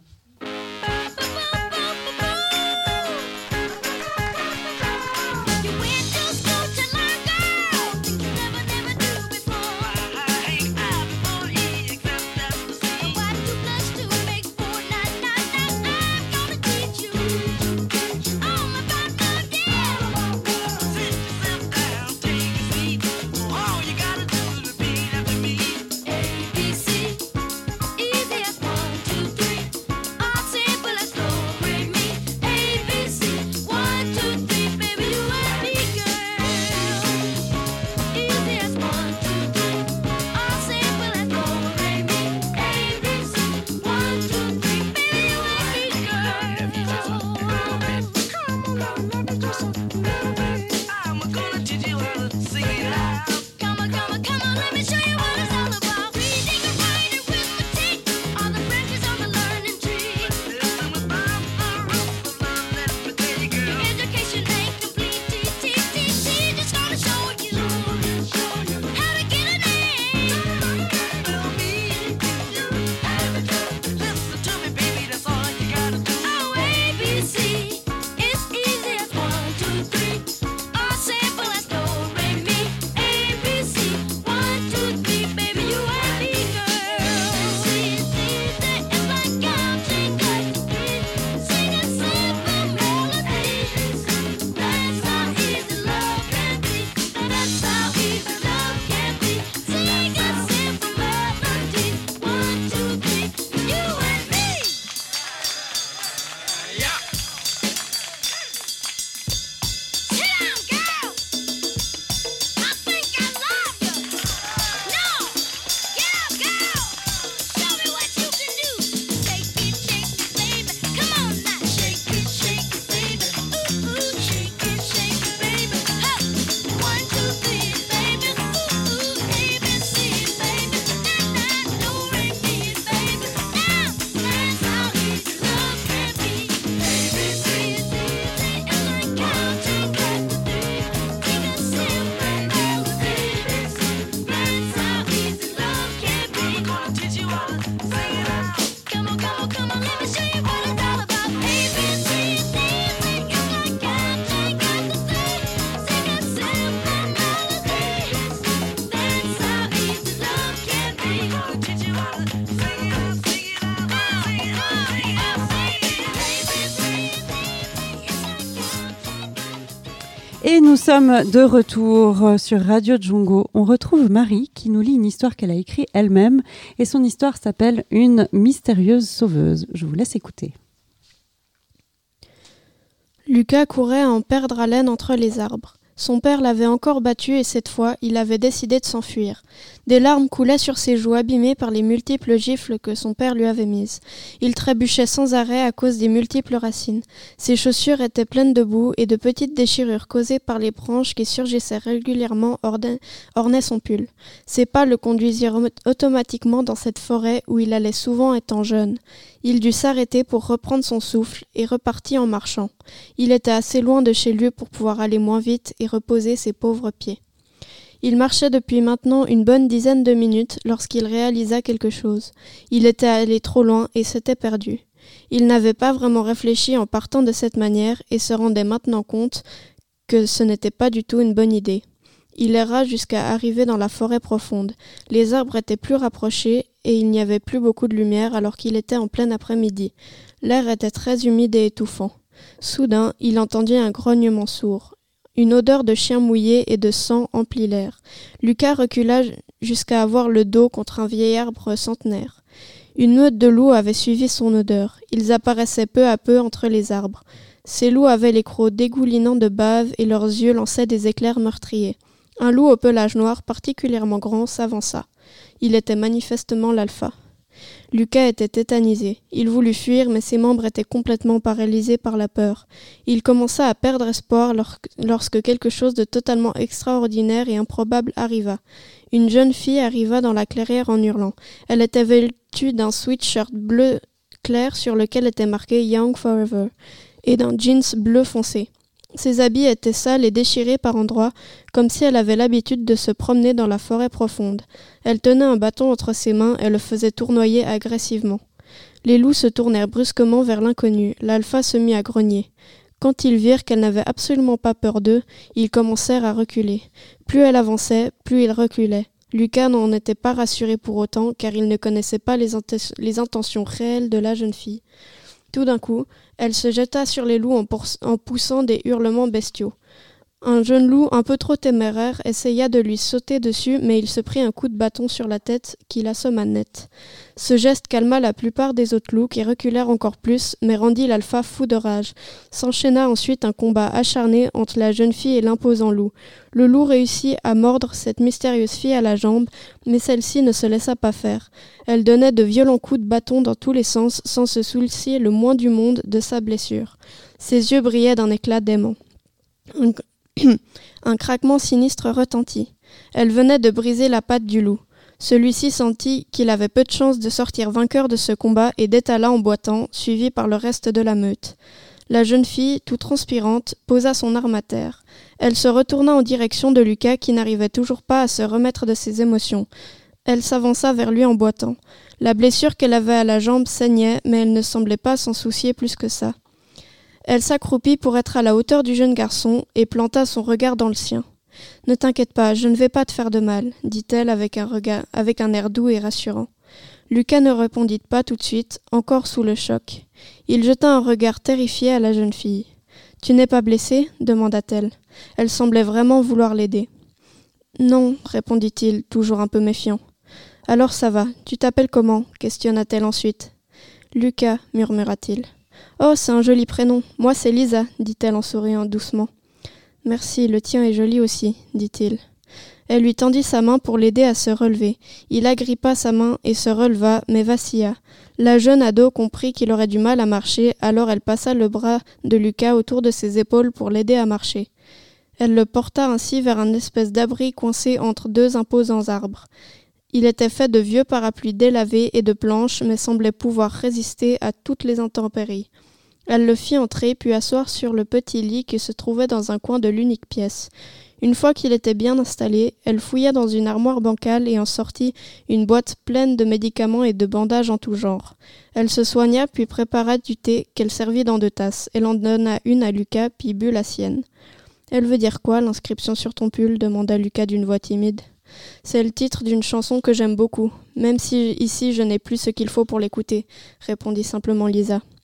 Et nous sommes de retour sur Radio Django. On retrouve Marie qui nous lit une histoire qu'elle a écrite elle-même et son histoire s'appelle « Une mystérieuse sauveuse ». Je vous laisse écouter. Lucas courait à en perdre haleine entre les arbres. Son père l'avait encore battu et cette fois, il avait décidé de s'enfuir. Des larmes coulaient sur ses joues abîmées par les multiples gifles que son père lui avait mises. Il trébuchait sans arrêt à cause des multiples racines. Ses chaussures étaient pleines de boue et de petites déchirures causées par les branches qui surgissaient régulièrement ornaient, ornaient son pull. Ses pas le conduisirent automatiquement dans cette forêt où il allait souvent étant jeune. Il dut s'arrêter pour reprendre son souffle et repartit en marchant. Il était assez loin de chez lui pour pouvoir aller moins vite et reposer ses pauvres pieds. Il marchait depuis maintenant une bonne dizaine de minutes lorsqu'il réalisa quelque chose. Il était allé trop loin et s'était perdu. Il n'avait pas vraiment réfléchi en partant de cette manière et se rendait maintenant compte que ce n'était pas du tout une bonne idée. Il erra jusqu'à arriver dans la forêt profonde. Les arbres étaient plus rapprochés et il n'y avait plus beaucoup de lumière alors qu'il était en plein après-midi. L'air était très humide et étouffant. Soudain, il entendit un grognement sourd. Une odeur de chien mouillé et de sang emplit l'air. Lucas recula jusqu'à avoir le dos contre un vieil arbre centenaire. Une meute de loups avait suivi son odeur. Ils apparaissaient peu à peu entre les arbres. Ces loups avaient les crocs dégoulinants de bave et leurs yeux lançaient des éclairs meurtriers. Un loup au pelage noir particulièrement grand s'avança. Il était manifestement l'alpha. Lucas était tétanisé. Il voulut fuir, mais ses membres étaient complètement paralysés par la peur. Il commença à perdre espoir lorsque quelque chose de totalement extraordinaire et improbable arriva. Une jeune fille arriva dans la clairière en hurlant. Elle était vêtue d'un sweatshirt bleu clair sur lequel était marqué « Young Forever » et d'un jeans bleu foncé. Ses habits étaient sales et déchirés par endroits, comme si elle avait l'habitude de se promener dans la forêt profonde. Elle tenait un bâton entre ses mains et le faisait tournoyer agressivement. Les loups se tournèrent brusquement vers l'inconnu. L'alpha se mit à grogner. Quand ils virent qu'elle n'avait absolument pas peur d'eux, ils commencèrent à reculer. Plus elle avançait, plus ils reculaient. Lucas n'en était pas rassuré pour autant, car il ne connaissait pas les, int- les intentions réelles de la jeune fille. Tout d'un coup, elle se jeta sur les loups en, pour- en poussant des hurlements bestiaux. Un jeune loup un peu trop téméraire essaya de lui sauter dessus, mais il se prit un coup de bâton sur la tête qui l'assomma net. Ce geste calma la plupart des autres loups qui reculèrent encore plus, mais rendit l'alpha fou de rage. S'enchaîna ensuite un combat acharné entre la jeune fille et l'imposant loup. Le loup réussit à mordre cette mystérieuse fille à la jambe, mais celle-ci ne se laissa pas faire. Elle donnait de violents coups de bâton dans tous les sens, sans se soucier le moins du monde de sa blessure. Ses yeux brillaient d'un éclat dément. Un... Un craquement sinistre retentit. Elle venait de briser la patte du loup. Celui-ci sentit qu'il avait peu de chance de sortir vainqueur de ce combat et détala en boitant, suivi par le reste de la meute. La jeune fille, toute transpirante, posa son arme à terre. Elle se retourna en direction de Lucas qui n'arrivait toujours pas à se remettre de ses émotions. Elle s'avança vers lui en boitant. La blessure qu'elle avait à la jambe saignait, mais elle ne semblait pas s'en soucier plus que ça. Elle s'accroupit pour être à la hauteur du jeune garçon et planta son regard dans le sien. « Ne t'inquiète pas, je ne vais pas te faire de mal, » dit-elle avec un, regard, avec un air doux et rassurant. Lucas ne répondit pas tout de suite, encore sous le choc. Il jeta un regard terrifié à la jeune fille. « Tu n'es pas blessée ?» demanda-t-elle. Elle semblait vraiment vouloir l'aider. « Non, » répondit-il, toujours un peu méfiant. « Alors ça va, tu t'appelles comment ?» questionna-t-elle ensuite. « Lucas, » murmura-t-il. « Oh, c'est un joli prénom. Moi, c'est Lisa, » dit-elle en souriant doucement. « Merci, le tien est joli aussi, » dit-il. Elle lui tendit sa main pour l'aider à se relever. Il agrippa sa main et se releva, mais vacilla. La jeune ado comprit qu'il aurait du mal à marcher, alors elle passa le bras de Lucas autour de ses épaules pour l'aider à marcher. Elle le porta ainsi vers un espèce d'abri coincé entre deux imposants arbres. Il était fait de vieux parapluies délavés et de planches, mais semblait pouvoir résister à toutes les intempéries. Elle le fit entrer, puis asseoir sur le petit lit qui se trouvait dans un coin de l'unique pièce. Une fois qu'il était bien installé, elle fouilla dans une armoire bancale et en sortit une boîte pleine de médicaments et de bandages en tout genre. Elle se soigna, puis prépara du thé qu'elle servit dans deux tasses. Elle en donna une à Lucas, puis but la sienne. « Elle veut dire quoi, l'inscription sur ton pull ?» demanda Lucas d'une voix timide. « C'est le titre d'une chanson que j'aime beaucoup, même si ici je n'ai plus ce qu'il faut pour l'écouter, » répondit simplement Lisa.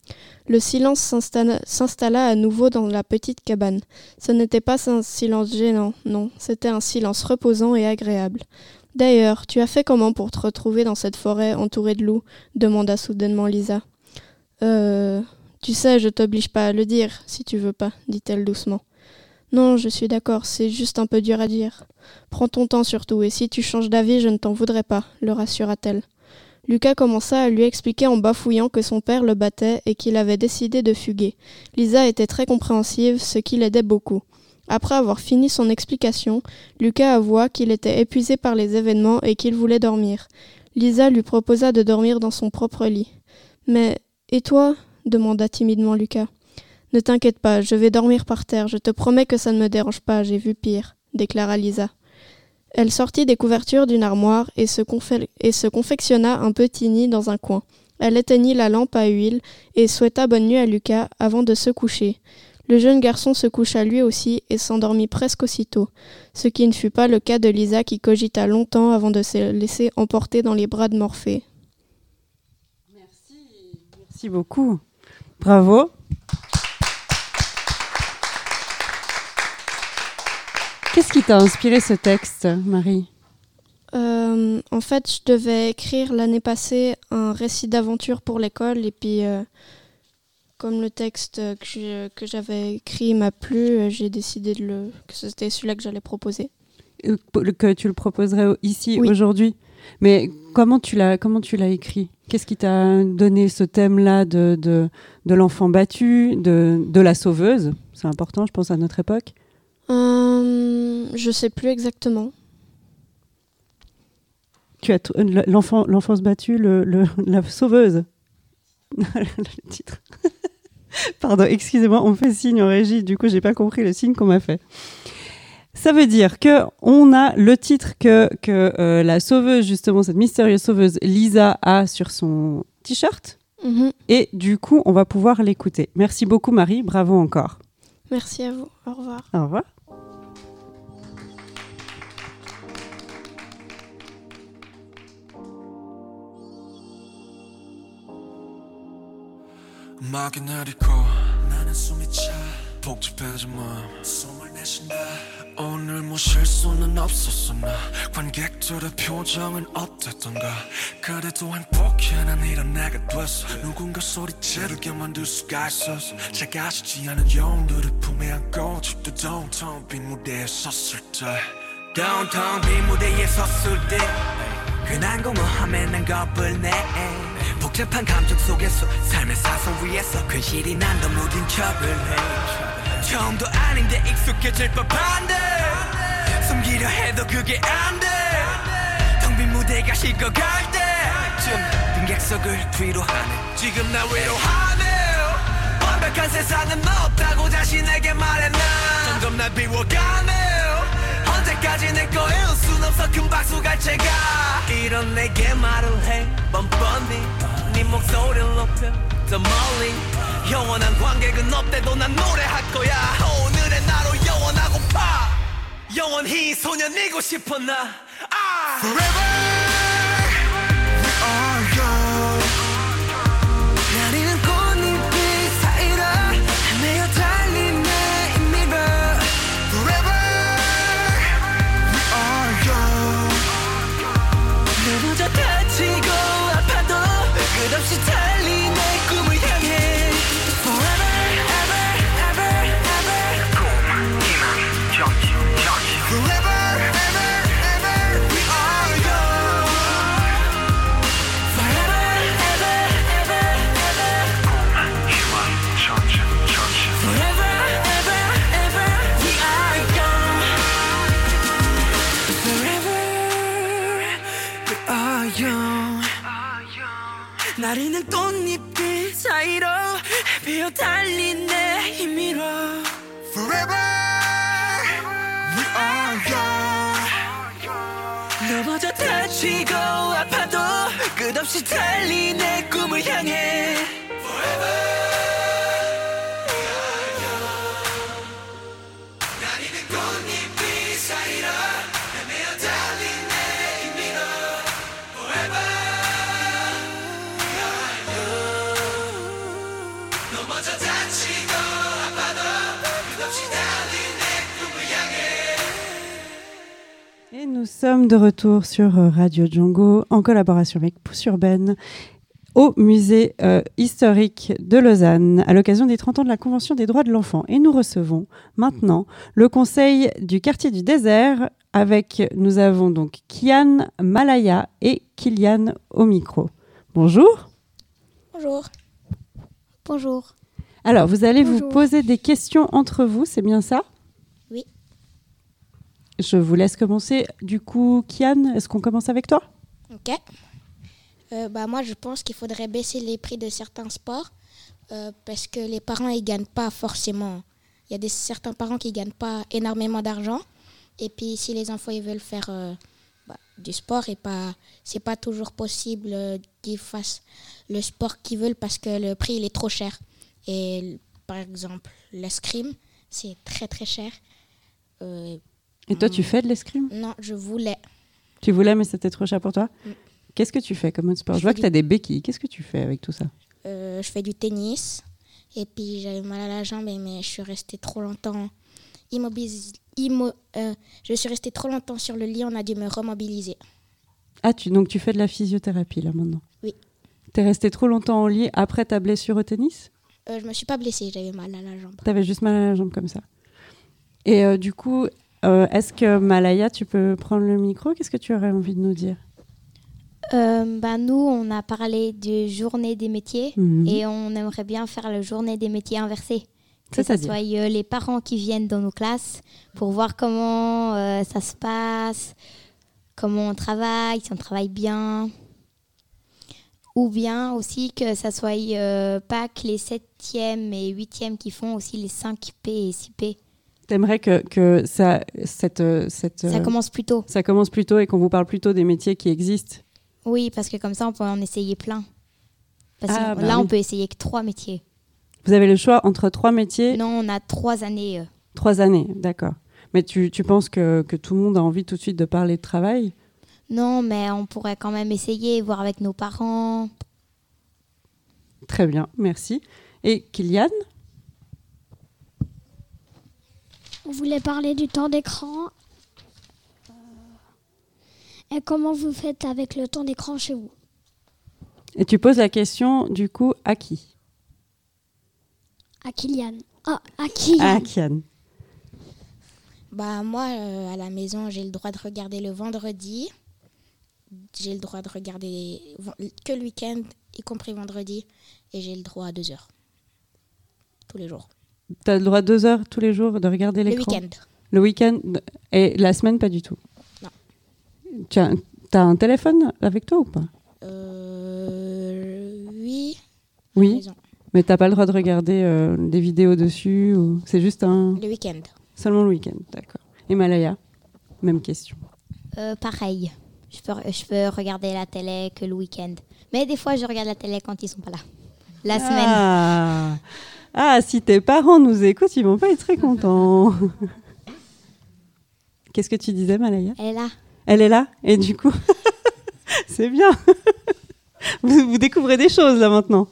Le silence s'installa, s'installa à nouveau dans la petite cabane. Ce n'était pas un silence gênant, non, c'était un silence reposant et agréable. « D'ailleurs, tu as fait comment pour te retrouver dans cette forêt entourée de loups ?» demanda soudainement Lisa. « Euh... Tu sais, je t'oblige pas à le dire, si tu veux pas, dit-elle doucement. « Non, je suis d'accord, c'est juste un peu dur à dire. Prends ton temps surtout, et si tu changes d'avis, je ne t'en voudrais pas, le rassura-t-elle. » Lucas commença à lui expliquer en bafouillant que son père le battait et qu'il avait décidé de fuguer. Lisa était très compréhensive, ce qui l'aidait beaucoup. Après avoir fini son explication, Lucas avoua qu'il était épuisé par les événements et qu'il voulait dormir. Lisa lui proposa de dormir dans son propre lit. « Mais, et toi ?» demanda timidement Lucas. « Ne t'inquiète pas, je vais dormir par terre, je te promets que ça ne me dérange pas, j'ai vu pire, » déclara Lisa. Elle sortit des couvertures d'une armoire et se, confe- et se confectionna un petit nid dans un coin. Elle éteignit la lampe à huile et souhaita bonne nuit à Lucas avant de se coucher. Le jeune garçon se coucha lui aussi et s'endormit presque aussitôt, ce qui ne fut pas le cas de Lisa qui cogita longtemps avant de se laisser emporter dans les bras de Morphée. Merci, merci beaucoup. Bravo. Qu'est-ce qui t'a inspiré ce texte, Marie ? euh, En fait, je devais écrire l'année passée un récit d'aventure pour l'école et puis, euh, comme le texte que, je, que j'avais écrit m'a plu, j'ai décidé de le, que c'était celui-là que j'allais proposer. Euh, que tu le proposerais ici, oui. Aujourd'hui ? Mais comment tu l'as, comment tu l'as écrit ? Qu'est-ce qui t'a donné ce thème-là de, de, de l'enfant battu, de, de la sauveuse ? C'est important, je pense, à notre époque. Euh, je sais plus exactement. Tu as t- l'enfant, l'enfance battue, le, le, la sauveuse. Le titre. Pardon, excusez-moi, on me fait signe en régie, du coup, j'ai pas compris le signe qu'on m'a fait. Ça veut dire que on a le titre que, que euh, la sauveuse, justement, cette mystérieuse sauveuse Lisa a sur son t-shirt. Mm-hmm. Et du coup, on va pouvoir l'écouter. Merci beaucoup, Marie. Bravo encore. Merci à vous. Au revoir. Au revoir. 음악이 내리고 나는 숨이 차 복잡해진 마음 숨을 내쉰다 오늘 뭐 실수는 없었어 나 관객들의 표정은 어땠던가 그래도 행복해 난 이런 내가 됐어 누군가 소리 지르게 만들 수가 있었어 작아지지 않은 영웅들을 품에 안고 집도 downtown 빈 무대에 섰을 때 downtown 빈 무대에 섰을 때 흔한 공허함에 난 겁을 내 복잡한 감정 속에서 삶의 사선 위에서 근실이 난도 무딘 척을 해 처음도 아닌데 익숙해질 법한데 숨기려 해도 그게 안돼 텅 빈 무대가 식어갈 때쯤 빈객석을 뒤로 하네 지금 나 위로하네 완벽한 세상은 없다고 자신에게 말해 난 점점 날 비워가네 언제까지 내 거일 순 없어 큰 박수 갈채가 이런 내게 말을 해 뻔뻔히 네 목소리를 높여 더 멀리 영원한 관객은 없대도 난 노래할 거야 오늘의 나로 영원하고파 영원히 소년이고 싶어 나 아! Forever we are young 나리는 꽃잎이 사이로 헤매어 달린 내 미러 Forever we are young 누구저 다치고 아파도 끝없이 달린 내 꿈을 향해 Forever ever ever ever 꿈 희망 전진 전진 Forever ever ever we are young Forever ever ever ever 꿈 희망 전진 전진 Forever ever ever we are young Forever we are young 나리는 꽃잎들 사이로 헤매어 달린 내 힘으로 Forever we are young 넘어져 다치고 아파도 끝없이 달린 내 꿈을 향해 Forever we are young 나리는 꽃잎들 사이로 헤매어 달린 내 힘으로 Forever 먼저 다치고 아파도 끝없이 달리네 꿈을 향해. Et nous sommes de retour sur euh, Radio Django en collaboration avec Pousse Urbaine au musée euh, historique de Lausanne à l'occasion des trente ans de la Convention des droits de l'enfant. Et nous recevons maintenant le conseil du quartier du désert avec, nous avons donc Kian, Malaya et Kylian au micro. Bonjour. Bonjour. Bonjour. Alors, vous allez Bonjour. vous poser des questions entre vous, c'est bien ça ? Oui. Je vous laisse commencer. Du coup, Kian, est-ce qu'on commence avec toi ? Ok. Euh, bah, moi, je pense qu'il faudrait baisser les prix de certains sports euh, parce que les parents, ils gagnent pas forcément. Il y a des, certains parents qui gagnent pas énormément d'argent. Et puis, si les enfants ils veulent faire euh, bah, du sport, et pas, c'est pas toujours possible euh, qu'ils fassent le sport qu'ils veulent parce que le prix il est trop cher. Et par exemple, l'escrime, c'est très très cher. Euh, Et toi, tu fais de l'escrime ? non, je voulais. Tu voulais, mais c'était trop cher pour toi ? Mm. Qu'est-ce que tu fais comme autre sport ? Je Je vois fais que du- tu as des béquilles. Qu'est-ce que tu fais avec tout ça ? Euh, je fais du tennis et puis j'avais mal à la jambe et- mais je suis restée trop longtemps immobilisée. Immo- euh, je suis restée trop longtemps sur le lit, on a dû me remobiliser. Ah, tu, donc tu fais de la physiothérapie là maintenant ? Oui. T'es resté trop longtemps au lit après ta blessure au tennis ? Euh, je me suis pas blessée, j'avais mal à la jambe. T'avais juste mal à la jambe comme ça. Et euh, du coup, euh, est-ce que Malaya, tu peux prendre le micro ? Qu'est-ce que tu aurais envie de nous dire ? Euh, bah, nous, on a parlé de journée des métiers Mhm. et on aimerait bien faire la journée des métiers inversée. Que ce C'est-à-dire ? soit euh, les parents qui viennent dans nos classes pour voir comment euh, ça se passe, comment on travaille, si on travaille bien. Ou bien aussi que ça soit euh, pas que les septièmes et huitièmes qui font aussi les cinq P et six P. T'aimerais que, que ça, cette, euh, cette, Ça euh, commence plus tôt. ça commence plus tôt et qu'on vous parle plutôt des métiers qui existent ? Oui, parce que comme ça, on peut en essayer plein. Parce que Ah, bah là, oui. on peut essayer que trois métiers. Vous avez le choix entre trois métiers, Non, on a trois années. euh. trois années, d'accord. Mais tu, tu penses que, que tout le monde a envie tout de suite de parler de travail ? Non, mais on pourrait quand même essayer, voir avec nos parents. Très bien, merci. Et Kylian ? On voulait parler du temps d'écran. Euh, Et comment vous faites avec le temps d'écran chez vous? Et tu poses la question, du coup, à qui ? À Kylian. Ah, à qui? À Kian. Bah moi, euh, à la maison, j'ai le droit de regarder le vendredi. J'ai le droit de regarder ven- que le week-end, y compris vendredi. Et j'ai le droit à deux heures. Tous les jours. Tu as le droit deux heures tous les jours de regarder Le l'écran ? week-end. Le week-end et la semaine, pas du tout. Non. Tu as, t'as un téléphone avec toi ou pas ? Euh, oui. Oui, Raison. mais t'as pas le droit de regarder euh, des vidéos dessus ou... C'est juste un... Le week-end. Seulement le week-end, d'accord. Et Malaya, même question. Euh, pareil. Je peux, je peux regarder la télé que le week-end. Mais des fois, je regarde la télé quand ils sont pas là. La semaine. Ah. ah, si tes parents nous écoutent, ils vont pas être très contents. Qu'est-ce que tu disais, Malaya ? Elle est là. Elle est là ? Et du coup, c'est bien. vous, vous découvrez des choses là maintenant.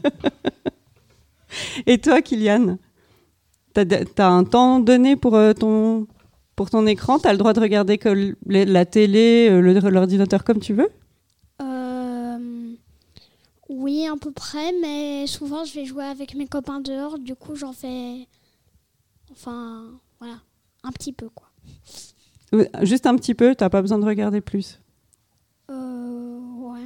Et toi, Kylian, t'as, t'as un temps donné pour, euh, ton, pour ton écran ? T'as le droit de regarder que l- les- la télé, euh, le- l'ordinateur comme tu veux ? Euh, Oui, à peu près, mais souvent je vais jouer avec mes copains dehors, du coup j'en fais. Enfin, voilà, un petit peu quoi. Euh, Juste un petit peu, t'as pas besoin de regarder plus. Euh, ouais.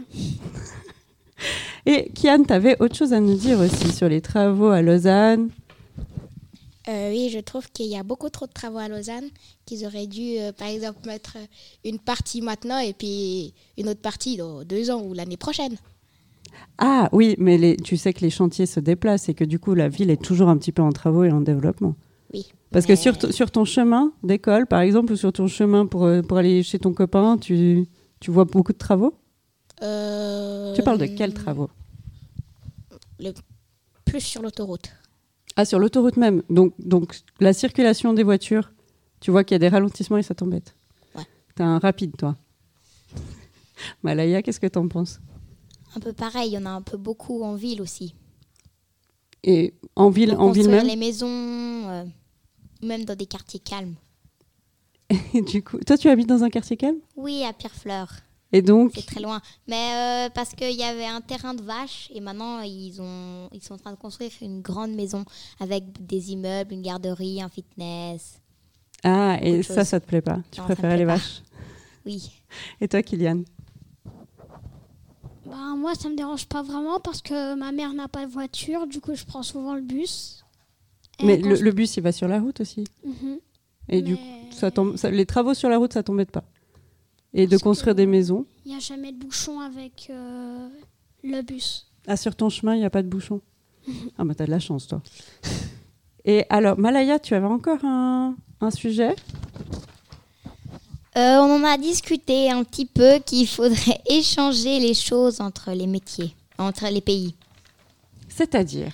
Et Kian, t'avais autre chose à nous dire aussi sur les travaux à Lausanne. Euh, oui, je trouve qu'il y a beaucoup trop de travaux à Lausanne, qu'ils auraient dû, euh, par exemple, mettre une partie maintenant et puis une autre partie dans deux ans ou l'année prochaine. Ah oui, mais les, tu sais que les chantiers se déplacent et que du coup la ville est toujours un petit peu en travaux et en développement. Oui. Parce mais- que sur, t- sur ton chemin d'école, par exemple, ou sur ton chemin pour, euh, pour aller chez ton copain, tu, tu vois beaucoup de travaux ? Euh, Tu parles de quels travaux ? le, Plus sur l'autoroute. Ah, sur l'autoroute même. Donc, donc la circulation des voitures, tu vois qu'il y a des ralentissements et ça t'embête. Ouais. T'es un rapide, toi. Malaya, qu'est-ce que t'en penses ? Un peu pareil, il y en a un peu beaucoup en ville aussi. Et en ville, en ville construire même les maisons, euh, même dans des quartiers calmes. Et du coup, toi, tu habites dans un quartier calme ? Oui, à Pierrefleur. Et donc C'est très loin. Mais euh, parce qu'il y avait un terrain de vaches et maintenant, ils, ont, ils sont en train de construire une grande maison avec des immeubles, une garderie, un fitness. Ah, et Autre ça, chose. ça te plaît pas ? Tu Non, préférais ça me les plaît pas. vaches ? Oui. Et toi, Kylian ? Bah, moi, ça me dérange pas vraiment parce que ma mère n'a pas de voiture. Du coup, je prends souvent le bus. Et Mais quand le, je- le bus, il va sur la route aussi. Mhm. Et du Mais- coup, ça tombe, ça- les travaux sur la route, ça t'embête pas. Et de Parce construire que- des maisons. Il n'y a jamais de bouchon avec euh, le bus. Ah, sur ton chemin, il n'y a pas de bouchon. Ah, bah, t'as de la chance, toi. Et alors, Malaya, tu avais encore un, un sujet ? Euh, on en a discuté un petit peu qu'il faudrait échanger les choses entre les métiers, entre les pays. C'est-à-dire ?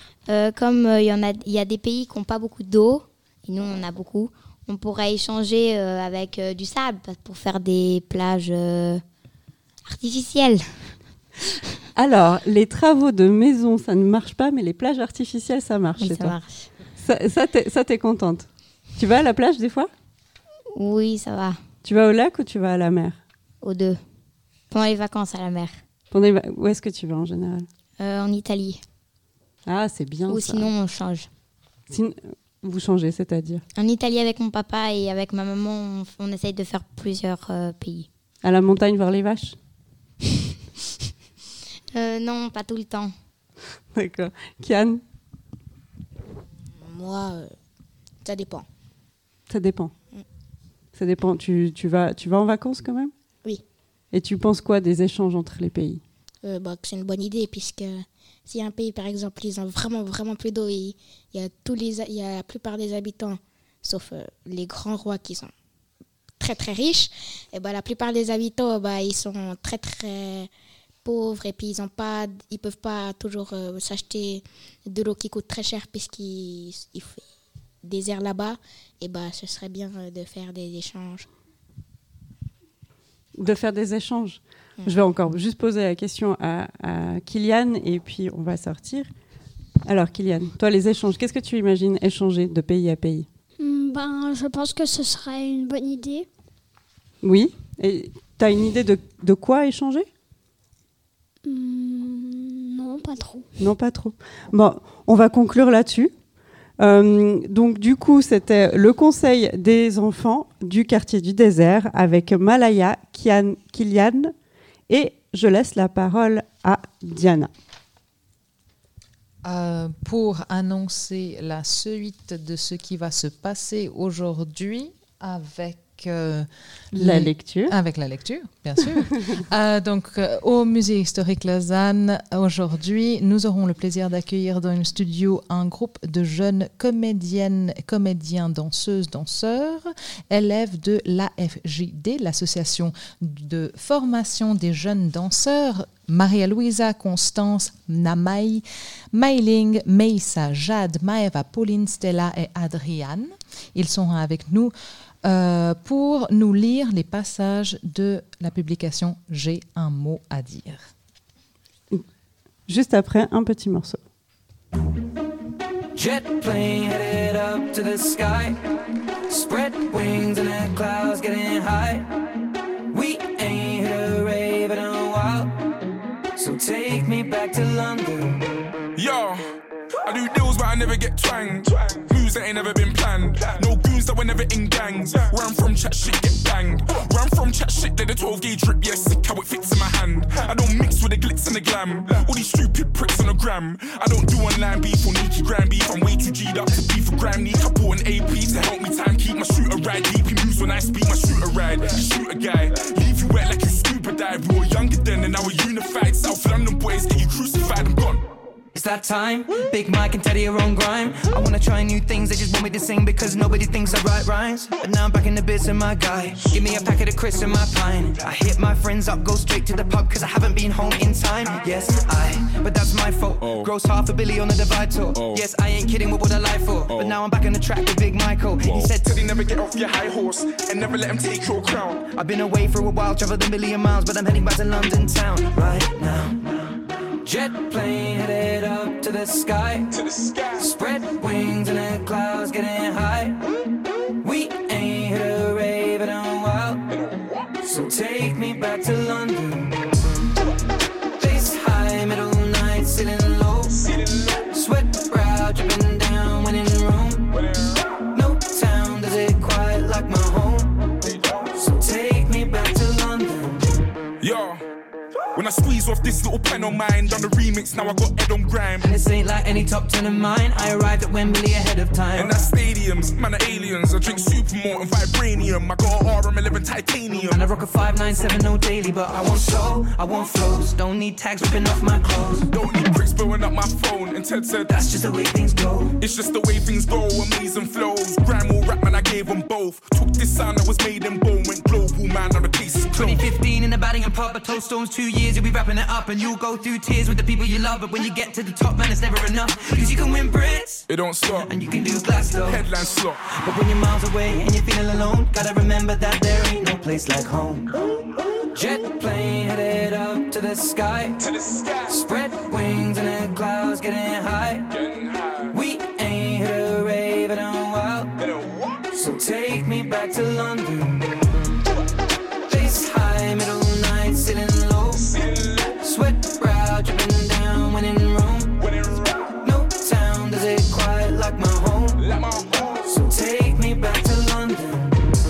Euh, comme il y en a, il y a des pays qui n'ont pas beaucoup d'eau, et nous on en a beaucoup, on pourrait échanger euh, avec euh, du sable pour faire des plages euh, artificielles. Alors, les travaux de maison, ça ne marche pas, mais les plages artificielles, ça marche Oui, chez ça toi. marche. Ça, ça, t'es, ça, t'es contente. Tu vas à la plage des fois ? Oui, ça va. Tu vas au lac ou tu vas à la mer ? Aux deux. Pendant les vacances à la mer. Pendant les va- Où est-ce que tu vas en général ? Euh, en Italie. Ah, c'est bien Ou ça. sinon on change. Sin- Vous changez, c'est-à-dire ? En Italie avec mon papa et avec ma maman, on, on essaye de faire plusieurs euh, pays. À la montagne voir les vaches ? Euh, non, pas tout le temps. D'accord. Kian ? Moi, euh, ça dépend. Ça dépend. Mm. Ça dépend. Tu, tu, vas, tu vas en vacances quand même ? Oui. Et tu penses quoi des échanges entre les pays ? Euh, bah, que c'est une bonne idée, puisque si un pays, par exemple, ils ont vraiment, vraiment peu d'eau, et il y a tous les, il y a la plupart des habitants, sauf euh, les grands rois qui sont très, très riches, et bah, la plupart des habitants, bah, ils sont très, très pauvres, et puis ils ont pas, ils peuvent pas toujours euh, s'acheter de l'eau qui coûte très cher, puisqu'il il fait désert là-bas, et bah, ce serait bien euh, de faire des échanges. De faire des échanges. Mm. Je vais encore juste poser la question à, à Kylian et puis on va sortir. Alors Kylian, toi les échanges, qu'est-ce que tu imagines échanger de pays à pays ? Hmm, Ben, je pense que ce serait une bonne idée. Oui. Et tu as une idée de, de quoi échanger ? Hmm, non, pas trop. Non, pas trop. Bon, on va conclure là-dessus. Euh, donc du coup, c'était le conseil des enfants du quartier du désert avec Malaya, Kian, Kylian et je laisse la parole à Diana. Euh, pour annoncer la suite de ce qui va se passer aujourd'hui avec euh, La les- lecture. Avec la lecture, bien sûr. Euh, donc, euh, au Musée historique Lausanne, aujourd'hui, nous aurons le plaisir d'accueillir dans le studio un groupe de jeunes comédiennes, comédiens, danseuses, danseurs, élèves de l'A F J D, l'association de formation des jeunes danseurs. Maria-Louisa, Constance, Namai, Mailing, Meissa, Jade, Maeva, Pauline, Stella et Adriane. Ils sont avec nous euh, pour nous lire les passages de la publication J'ai un mot à dire. Juste après, un petit morceau. Jet plane headed up to the sky. Spread wings and the clouds getting high. We ain't hit a rave in a while. So take me back to London. Yo, I do deals but I never get twanged. Moves that ain't never been planned. No goons that were never in gangs. Where I'm from, chat shit get banged. Where I'm from, chat shit, let the twelve gauge drip. Yeah, sick how it fits in my hand. I don't mix with the glitz and the glam. All these stupid pricks on the gram. I don't do online beef or Nikki gram beef. I'm way too G'd up to beef for gram. Need I bought an A P to help me time keep my shooter ride. Deep he moves when I speak my shooter ride. You shoot a guy, leave you wet like you scuba dive. We were younger then and now we're unified. South London boys get you crucified and gone. It's that time, Big Mike and Teddy are on grime. I wanna try new things, they just want me to sing because nobody thinks I write rhymes. But now I'm back in the bits and my guy, give me a packet of crisps and my pine. I hit my friends up, go straight to the pub cause I haven't been home in time. Yes, I, but that's my fault. Oh. Gross half a billy on the divide tour. Oh. Yes, I ain't kidding, what would I lie for? Oh. But now I'm back on the track with Big Michael. Whoa. He said, Teddy, never get off your high horse and never let him take your crown. I've been away for a while, traveled a million miles, but I'm heading back to London town right now. Jet plane headed up to the sky. To the sky. Spread wings and the clouds getting high. We ain't hit a rave in a while. So take me back to London. Face high, middle night, sitting low. Sweat brow dripping down when in Rome. No town does it quite like my home. So take me back to London. Yo. When I squeeze off this little pen on mine, done the remix, now I got Ed on grime. And this ain't like any top ten of mine. I arrived at Wembley ahead of time. And that's stadiums, man are aliens. I drink Supermalt and Vibranium. I got a R M eleven titanium. And I rock a five nine seven no daily. But I want slow, I want flows. Don't need tags ripping off my clothes. Don't need bricks blowing up my phone. And Ted said, that's just the way things go. It's just the way things go, amazing flows. Grime or rap, man, I gave them both. Took this sound that was made in bone. Went global, man, on the case is closed. twenty fifteen in the batting and pub. I told Stones two years, you'll be wrapping it up. And you'll go through tears with the people you love. But when you get to the top, man, it's never enough. Cause you can win Brits, it don't stop. And you can do Glasgow, headline slot. But when you're miles away and you're feeling alone, gotta remember that there ain't no place like home. Jet plane headed up to the sky. To the sky. Spread wings and the clouds getting high. Getting high. We ain't hit a rave in a while. So take me back to London. Face high, middle night, sitting low. Sweat brow dripping down when in Rome. When in Rome. No town does it quite like my home. Like my home. So take me back to London.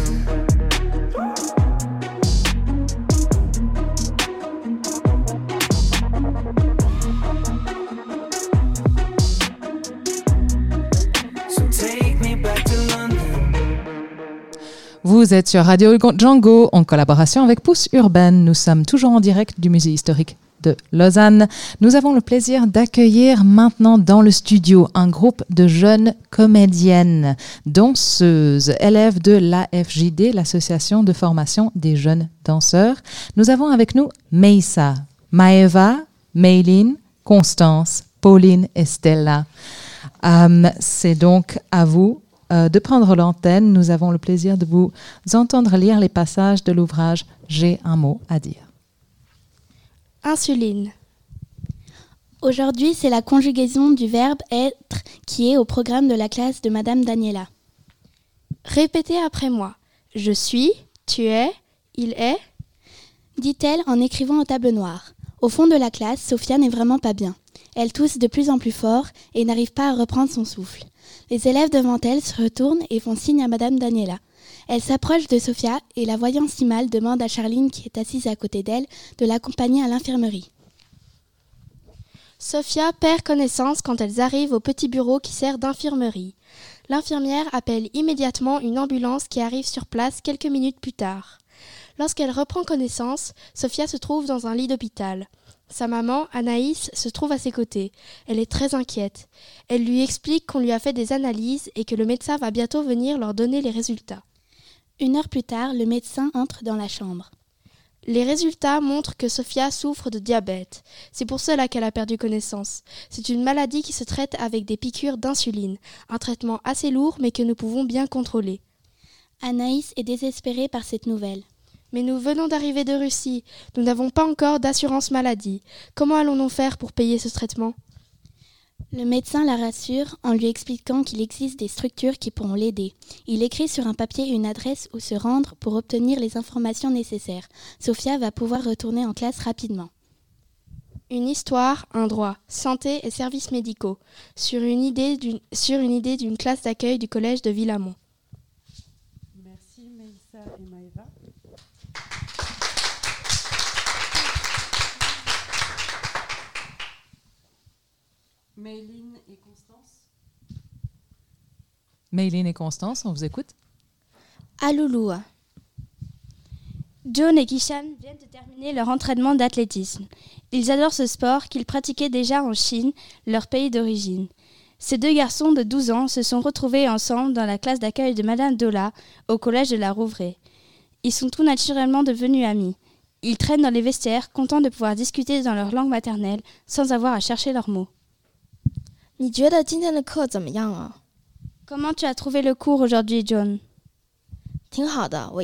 So take me back to London. Vous êtes sur Radio Django en collaboration avec Pousse Urbaine. Nous sommes toujours en direct du musée historique de Lausanne. Nous avons le plaisir d'accueillir maintenant dans le studio un groupe de jeunes comédiennes, danseuses, élèves de l'A F J D, l'association de formation des jeunes danseurs. Nous avons avec nous Meissa, Maeva, Maylin, Constance, Pauline et Stella. Um, c'est donc à vous euh, de prendre l'antenne. Nous avons le plaisir de vous entendre lire les passages de l'ouvrage « J'ai un mot à dire ». Insuline. Aujourd'hui, c'est la conjugaison du verbe être qui est au programme de la classe de Madame Daniela. Répétez après moi. Je suis, tu es, il est, dit-elle en écrivant au tableau noir. Au fond de la classe, Sophia n'est vraiment pas bien. Elle tousse de plus en plus fort et n'arrive pas à reprendre son souffle. Les élèves devant elle se retournent et font signe à Madame Daniela. Elle s'approche de Sophia et, la voyant si mal, demande à Charline, qui est assise à côté d'elle, de l'accompagner à l'infirmerie. Sophia perd connaissance quand elles arrivent au petit bureau qui sert d'infirmerie. L'infirmière appelle immédiatement une ambulance qui arrive sur place quelques minutes plus tard. Lorsqu'elle reprend connaissance, Sophia se trouve dans un lit d'hôpital. Sa maman, Anaïs, se trouve à ses côtés. Elle est très inquiète. Elle lui explique qu'on lui a fait des analyses et que le médecin va bientôt venir leur donner les résultats. Une heure plus tard, le médecin entre dans la chambre. Les résultats montrent que Sophia souffre de diabète. C'est pour cela qu'elle a perdu connaissance. C'est une maladie qui se traite avec des piqûres d'insuline, un traitement assez lourd mais que nous pouvons bien contrôler. Anaïs est désespérée par cette nouvelle. Mais nous venons d'arriver de Russie. Nous n'avons pas encore d'assurance maladie. Comment allons-nous faire pour payer ce traitement ? Le médecin la rassure en lui expliquant qu'il existe des structures qui pourront l'aider. Il écrit sur un papier une adresse où se rendre pour obtenir les informations nécessaires. Sophia va pouvoir retourner en classe rapidement. Une histoire, un droit, santé et services médicaux, sur une idée d'une, sur une idée d'une classe d'accueil du collège de Villamont. Merci Meissa et Maeva. Maylin et Constance. Maylin et Constance, on vous écoute. Allouloua. John et Kishan viennent de terminer leur entraînement d'athlétisme. Ils adorent ce sport qu'ils pratiquaient déjà en Chine, leur pays d'origine. Ces deux garçons de douze ans se sont retrouvés ensemble dans la classe d'accueil de Madame Dola, au collège de la Rouvray. Ils sont tout naturellement devenus amis. Ils traînent dans les vestiaires, contents de pouvoir discuter dans leur langue maternelle, sans avoir à chercher leurs mots. Comment tu as trouvé le cours aujourd'hui, John?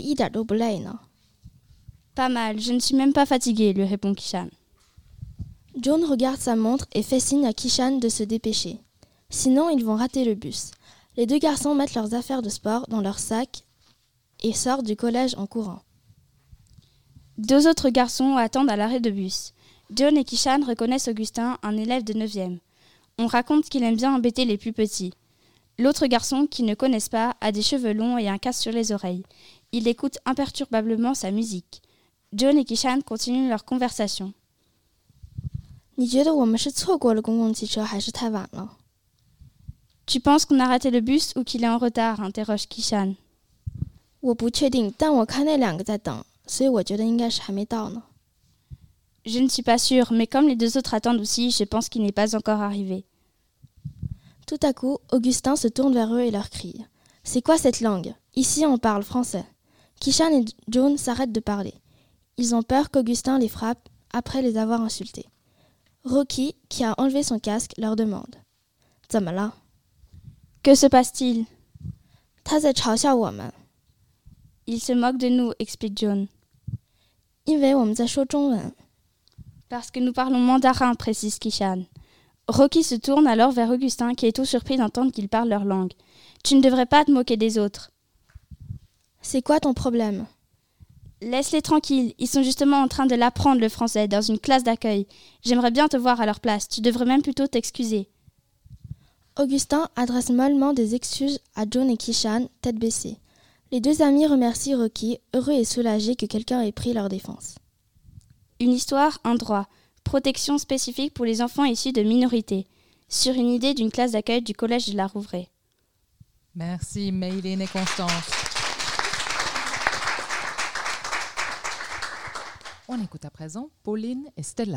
Pas mal, je ne suis même pas fatiguée, lui répond Kishan. John regarde sa montre et fait signe à Kishan de se dépêcher. Sinon, ils vont rater le bus. Les deux garçons mettent leurs affaires de sport dans leur sac et sortent du collège en courant. Deux autres garçons attendent à l'arrêt de bus. John et Kishan reconnaissent Augustin, un élève de neuvième. On raconte qu'il aime bien embêter les plus petits. L'autre garçon, qu'ils ne connaissent pas, a des cheveux longs et un casque sur les oreilles. Il écoute imperturbablement sa musique. John et Kishan continuent leur conversation. 你觉得我们是错过了公共汽车还是太晚了？ Tu penses qu'on a raté le bus ou qu'il est en retard? Interroge Kishan. 我不确定，但我看那两个在等，所以我觉得应该是还没到呢。 Je ne suis pas sûre, mais comme les deux autres attendent aussi, je pense qu'il n'est pas encore arrivé. Tout à coup, Augustin se tourne vers eux et leur crie. C'est quoi cette langue? Ici, on parle français. Kishan et John s'arrêtent de parler. Ils ont peur qu'Augustin les frappe après les avoir insultés. Rocky, qui a enlevé son casque, leur demande. 怎么了? Que se passe-t-il? 他在嘲笑我们。 Il se moque de nous, explique John. 因为我们在说中文。 Parce que nous parlons mandarin, précise Kishan. Rocky se tourne alors vers Augustin qui est tout surpris d'entendre qu'ils parlent leur langue. Tu ne devrais pas te moquer des autres. C'est quoi ton problème? Laisse-les tranquilles, ils sont justement en train de l'apprendre le français dans une classe d'accueil. J'aimerais bien te voir à leur place, tu devrais même plutôt t'excuser. Augustin adresse mollement des excuses à John et Kishan, tête baissée. Les deux amis remercient Rocky, heureux et soulagés que quelqu'un ait pris leur défense. Une histoire, un droit. Protection spécifique pour les enfants issus de minorités. Sur une idée d'une classe d'accueil du collège de la Rouvray. Merci Mayline et Constance. On écoute à présent Pauline et Stella.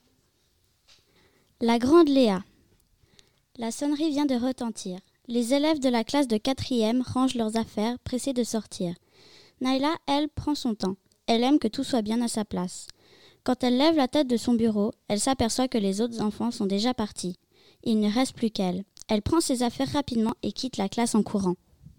La grande Léa. La sonnerie vient de retentir. Les élèves de la classe de quatrième rangent leurs affaires, pressés de sortir. Naila, elle, prend son temps. Elle aime que tout soit bien à sa place. Quand elle lève la tête de son bureau, elle s'aperçoit que les autres enfants sont déjà partis. Il ne reste plus qu'elle. Elle prend ses affaires rapidement et quitte la classe en courant.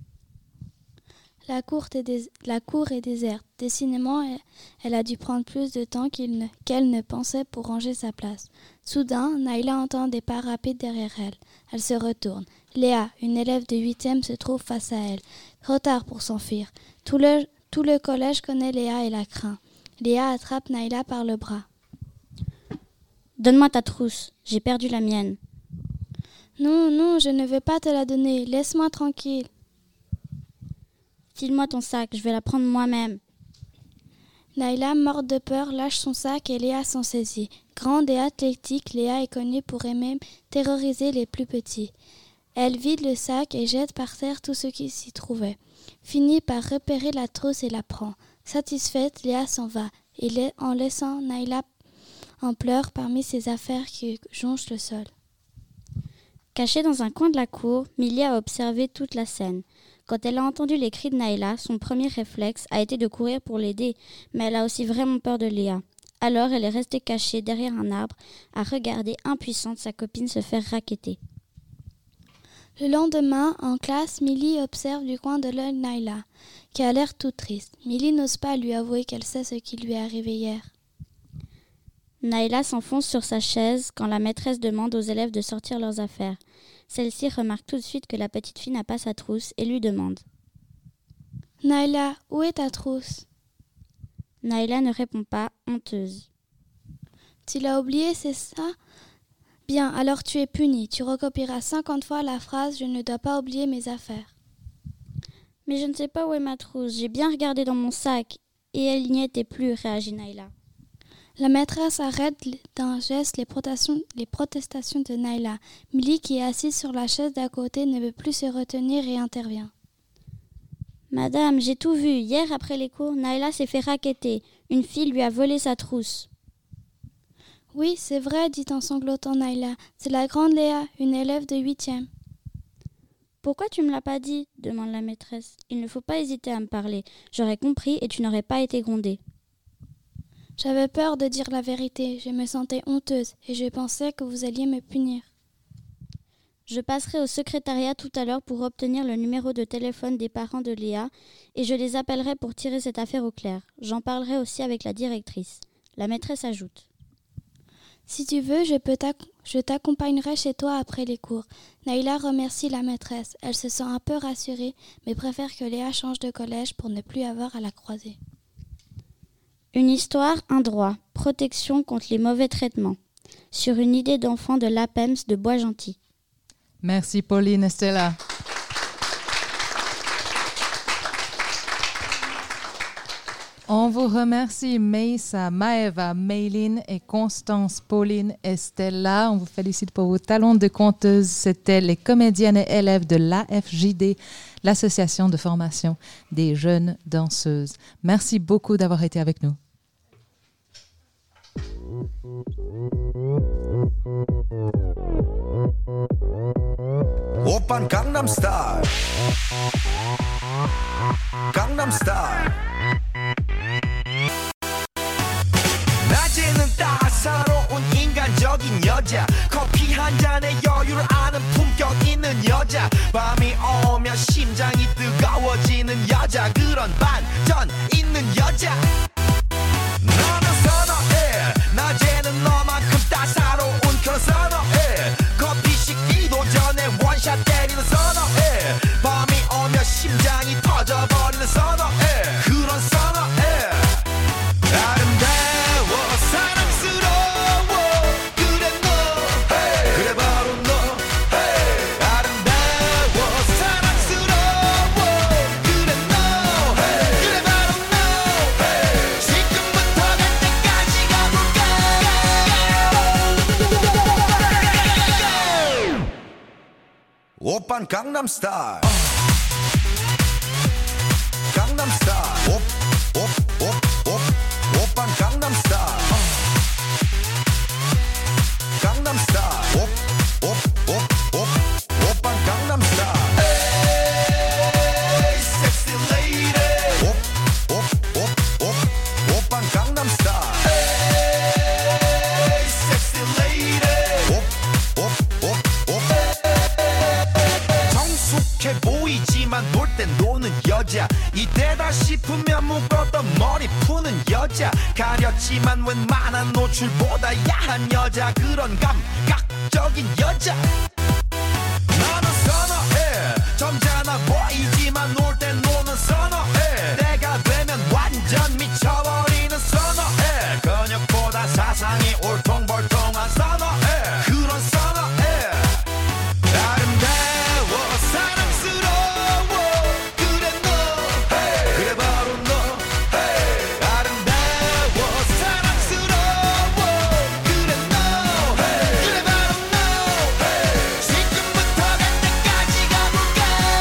La cour est, dés- la cour est déserte. Décidément, elle, elle a dû prendre plus de temps qu'il ne- qu'elle ne pensait pour ranger sa place. Soudain, Naila entend des pas rapides derrière elle. Elle se retourne. Léa, une élève de huitième, se trouve face à elle. Trop tard pour s'enfuir. Tout le, tout le collège connaît Léa et la craint. Léa attrape Naila par le bras. « Donne-moi ta trousse, j'ai perdu la mienne. »« Non, non, je ne veux pas te la donner, laisse-moi tranquille. »« File-moi ton sac, je vais la prendre moi-même. » Naila, morte de peur, lâche son sac et Léa s'en saisit. Grande et athlétique, Léa est connue pour aimer terroriser les plus petits. Elle vide le sac et jette par terre tout ce qui s'y trouvait. Finit par repérer la trousse et la prend. Satisfaite, Léa s'en va, et la- en laissant Naila en pleurs parmi ses affaires qui jonchent le sol. Cachée dans un coin de la cour, Millie a observé toute la scène. Quand elle a entendu les cris de Naila, son premier réflexe a été de courir pour l'aider, mais elle a aussi vraiment peur de Léa. Alors elle est restée cachée derrière un arbre, à regarder impuissante sa copine se faire racketter. Le lendemain, en classe, Millie observe du coin de l'œil Naila, qui a l'air toute triste. Millie n'ose pas lui avouer qu'elle sait ce qui lui est arrivé hier. Naila s'enfonce sur sa chaise quand la maîtresse demande aux élèves de sortir leurs affaires. Celle-ci remarque tout de suite que la petite fille n'a pas sa trousse et lui demande. « Naila, où est ta trousse ?» Naila ne répond pas, honteuse. « Tu l'as oubliée, c'est ça ? Bien, alors tu es punie. Tu recopieras cinquante fois la phrase « Je ne dois pas oublier mes affaires ». Mais je ne sais pas où est ma trousse. J'ai bien regardé dans mon sac et elle n'y était plus, réagit Naila. La maîtresse arrête d'un geste les protestations, les protestations de Naila. Millie, qui est assise sur la chaise d'à côté, ne veut plus se retenir et intervient. Madame, j'ai tout vu. Hier, après les cours, Naila s'est fait racketter. Une fille lui a volé sa trousse. Oui, c'est vrai, dit en sanglotant Naila. C'est la grande Léa, une élève de huitième. Pourquoi tu me l'as pas dit ? Demande la maîtresse. Il ne faut pas hésiter à me parler. J'aurais compris et tu n'aurais pas été grondée. J'avais peur de dire la vérité. Je me sentais honteuse et je pensais que vous alliez me punir. Je passerai au secrétariat tout à l'heure pour obtenir le numéro de téléphone des parents de Léa et je les appellerai pour tirer cette affaire au clair. J'en parlerai aussi avec la directrice. La maîtresse ajoute. Si tu veux, je, peux t'ac- je t'accompagnerai chez toi après les cours. Naïla remercie la maîtresse. Elle se sent un peu rassurée, mais préfère que Léa change de collège pour ne plus avoir à la croiser. Une histoire, un droit. Protection contre les mauvais traitements. Sur une idée d'enfant de l'A P E M S de Bois-Gentil. Merci Pauline et Stella. On vous remercie Meissa, Maëva, Mayline et Constance, Pauline et Stella. On vous félicite pour vos talents de conteuses. C'était les comédiennes et élèves de l'A F J D, l'association de formation des jeunes danseuses. Merci beaucoup d'avoir été avec nous. 오빤 강남스타일 강남스타일 낮에는 따사로운 인간적인 여자 커피 한 잔에 여유를 아는 품격 있는 여자 밤이 오면 심장이 뜨거워지는 여자 그런 반전 있는 여자 너는 선어해 낮에는 너만큼 따사로운 그런 선어해 커피 식기도 전에 원샷 때리는 선어해 밤이 오면 심장이 터져버리는 선어해 그런 선어해 아름다워 사랑스러워 그래 너 hey. 그래 바로 너 hey. 아름다워 사랑스러워 그래 너 hey. 그래 바로 너 hey. 지금부터 갈 때까지 가볼까 오빤 강남스타일 강남스타일 옵옵옵옵 오빤 강남스타일 강남스타일 옵옵옵옵 오빤 강남스타일 에이 섹시 레이디 옵옵옵옵 오빤 강남스타일 에이 섹시 레이디 옵옵옵옵 성숙해 보이지만 놀 땐 노는 여자 이때다 싶으면 묶었던 머리 푸는 여자 가렸지만 웬만한 노출보다 야한 여자 그런 감각적인 여자 나는 선어해 점잖아 보이지만 놀 땐 노는 선어해 때가 되면 완전 미쳐버리는 선어해 근육보다 사상이 울퉁불퉁한 선어해 그런 선어해 아름다워 사랑스러워 그래 너 hey. 그래 바로 너 hey. 아름다워 사랑스러워 그래 너 hey. 그래 바로 너 hey. 지금부터 갈 때까지 가볼까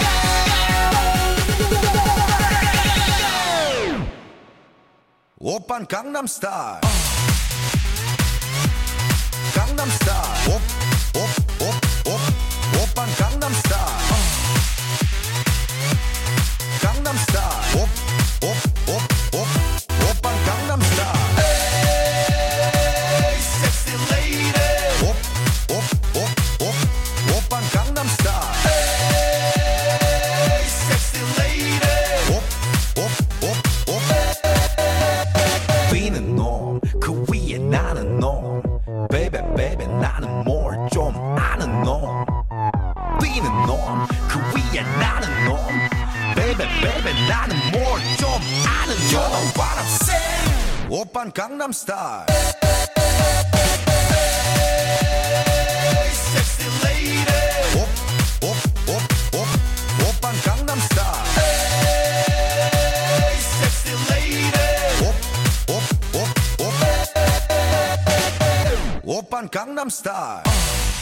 오빤 강남스타일 강남스타일 옵옵옵옵 오빤 강남스타일 강남스타일 옵옵옵옵 오빤 강남스타일 에이 섹시 레이디 옵옵옵옵 오빤 강남스타일 에이 섹시 레이디 옵옵옵옵 비는 놈 그 위에 나는 놈 베이베 베이베 나는 뭘 좀 아는 놈 비는 놈 그 위에 나는 놈 베이베 베이베 나는 뭘 좀 아는 놈 You know what I'm saying 오빤 강남스타일 섹시 레이디 옵옵옵옵 오빤 강남스타일 섹시 레이디 옵옵옵옵 오빤 강남스타일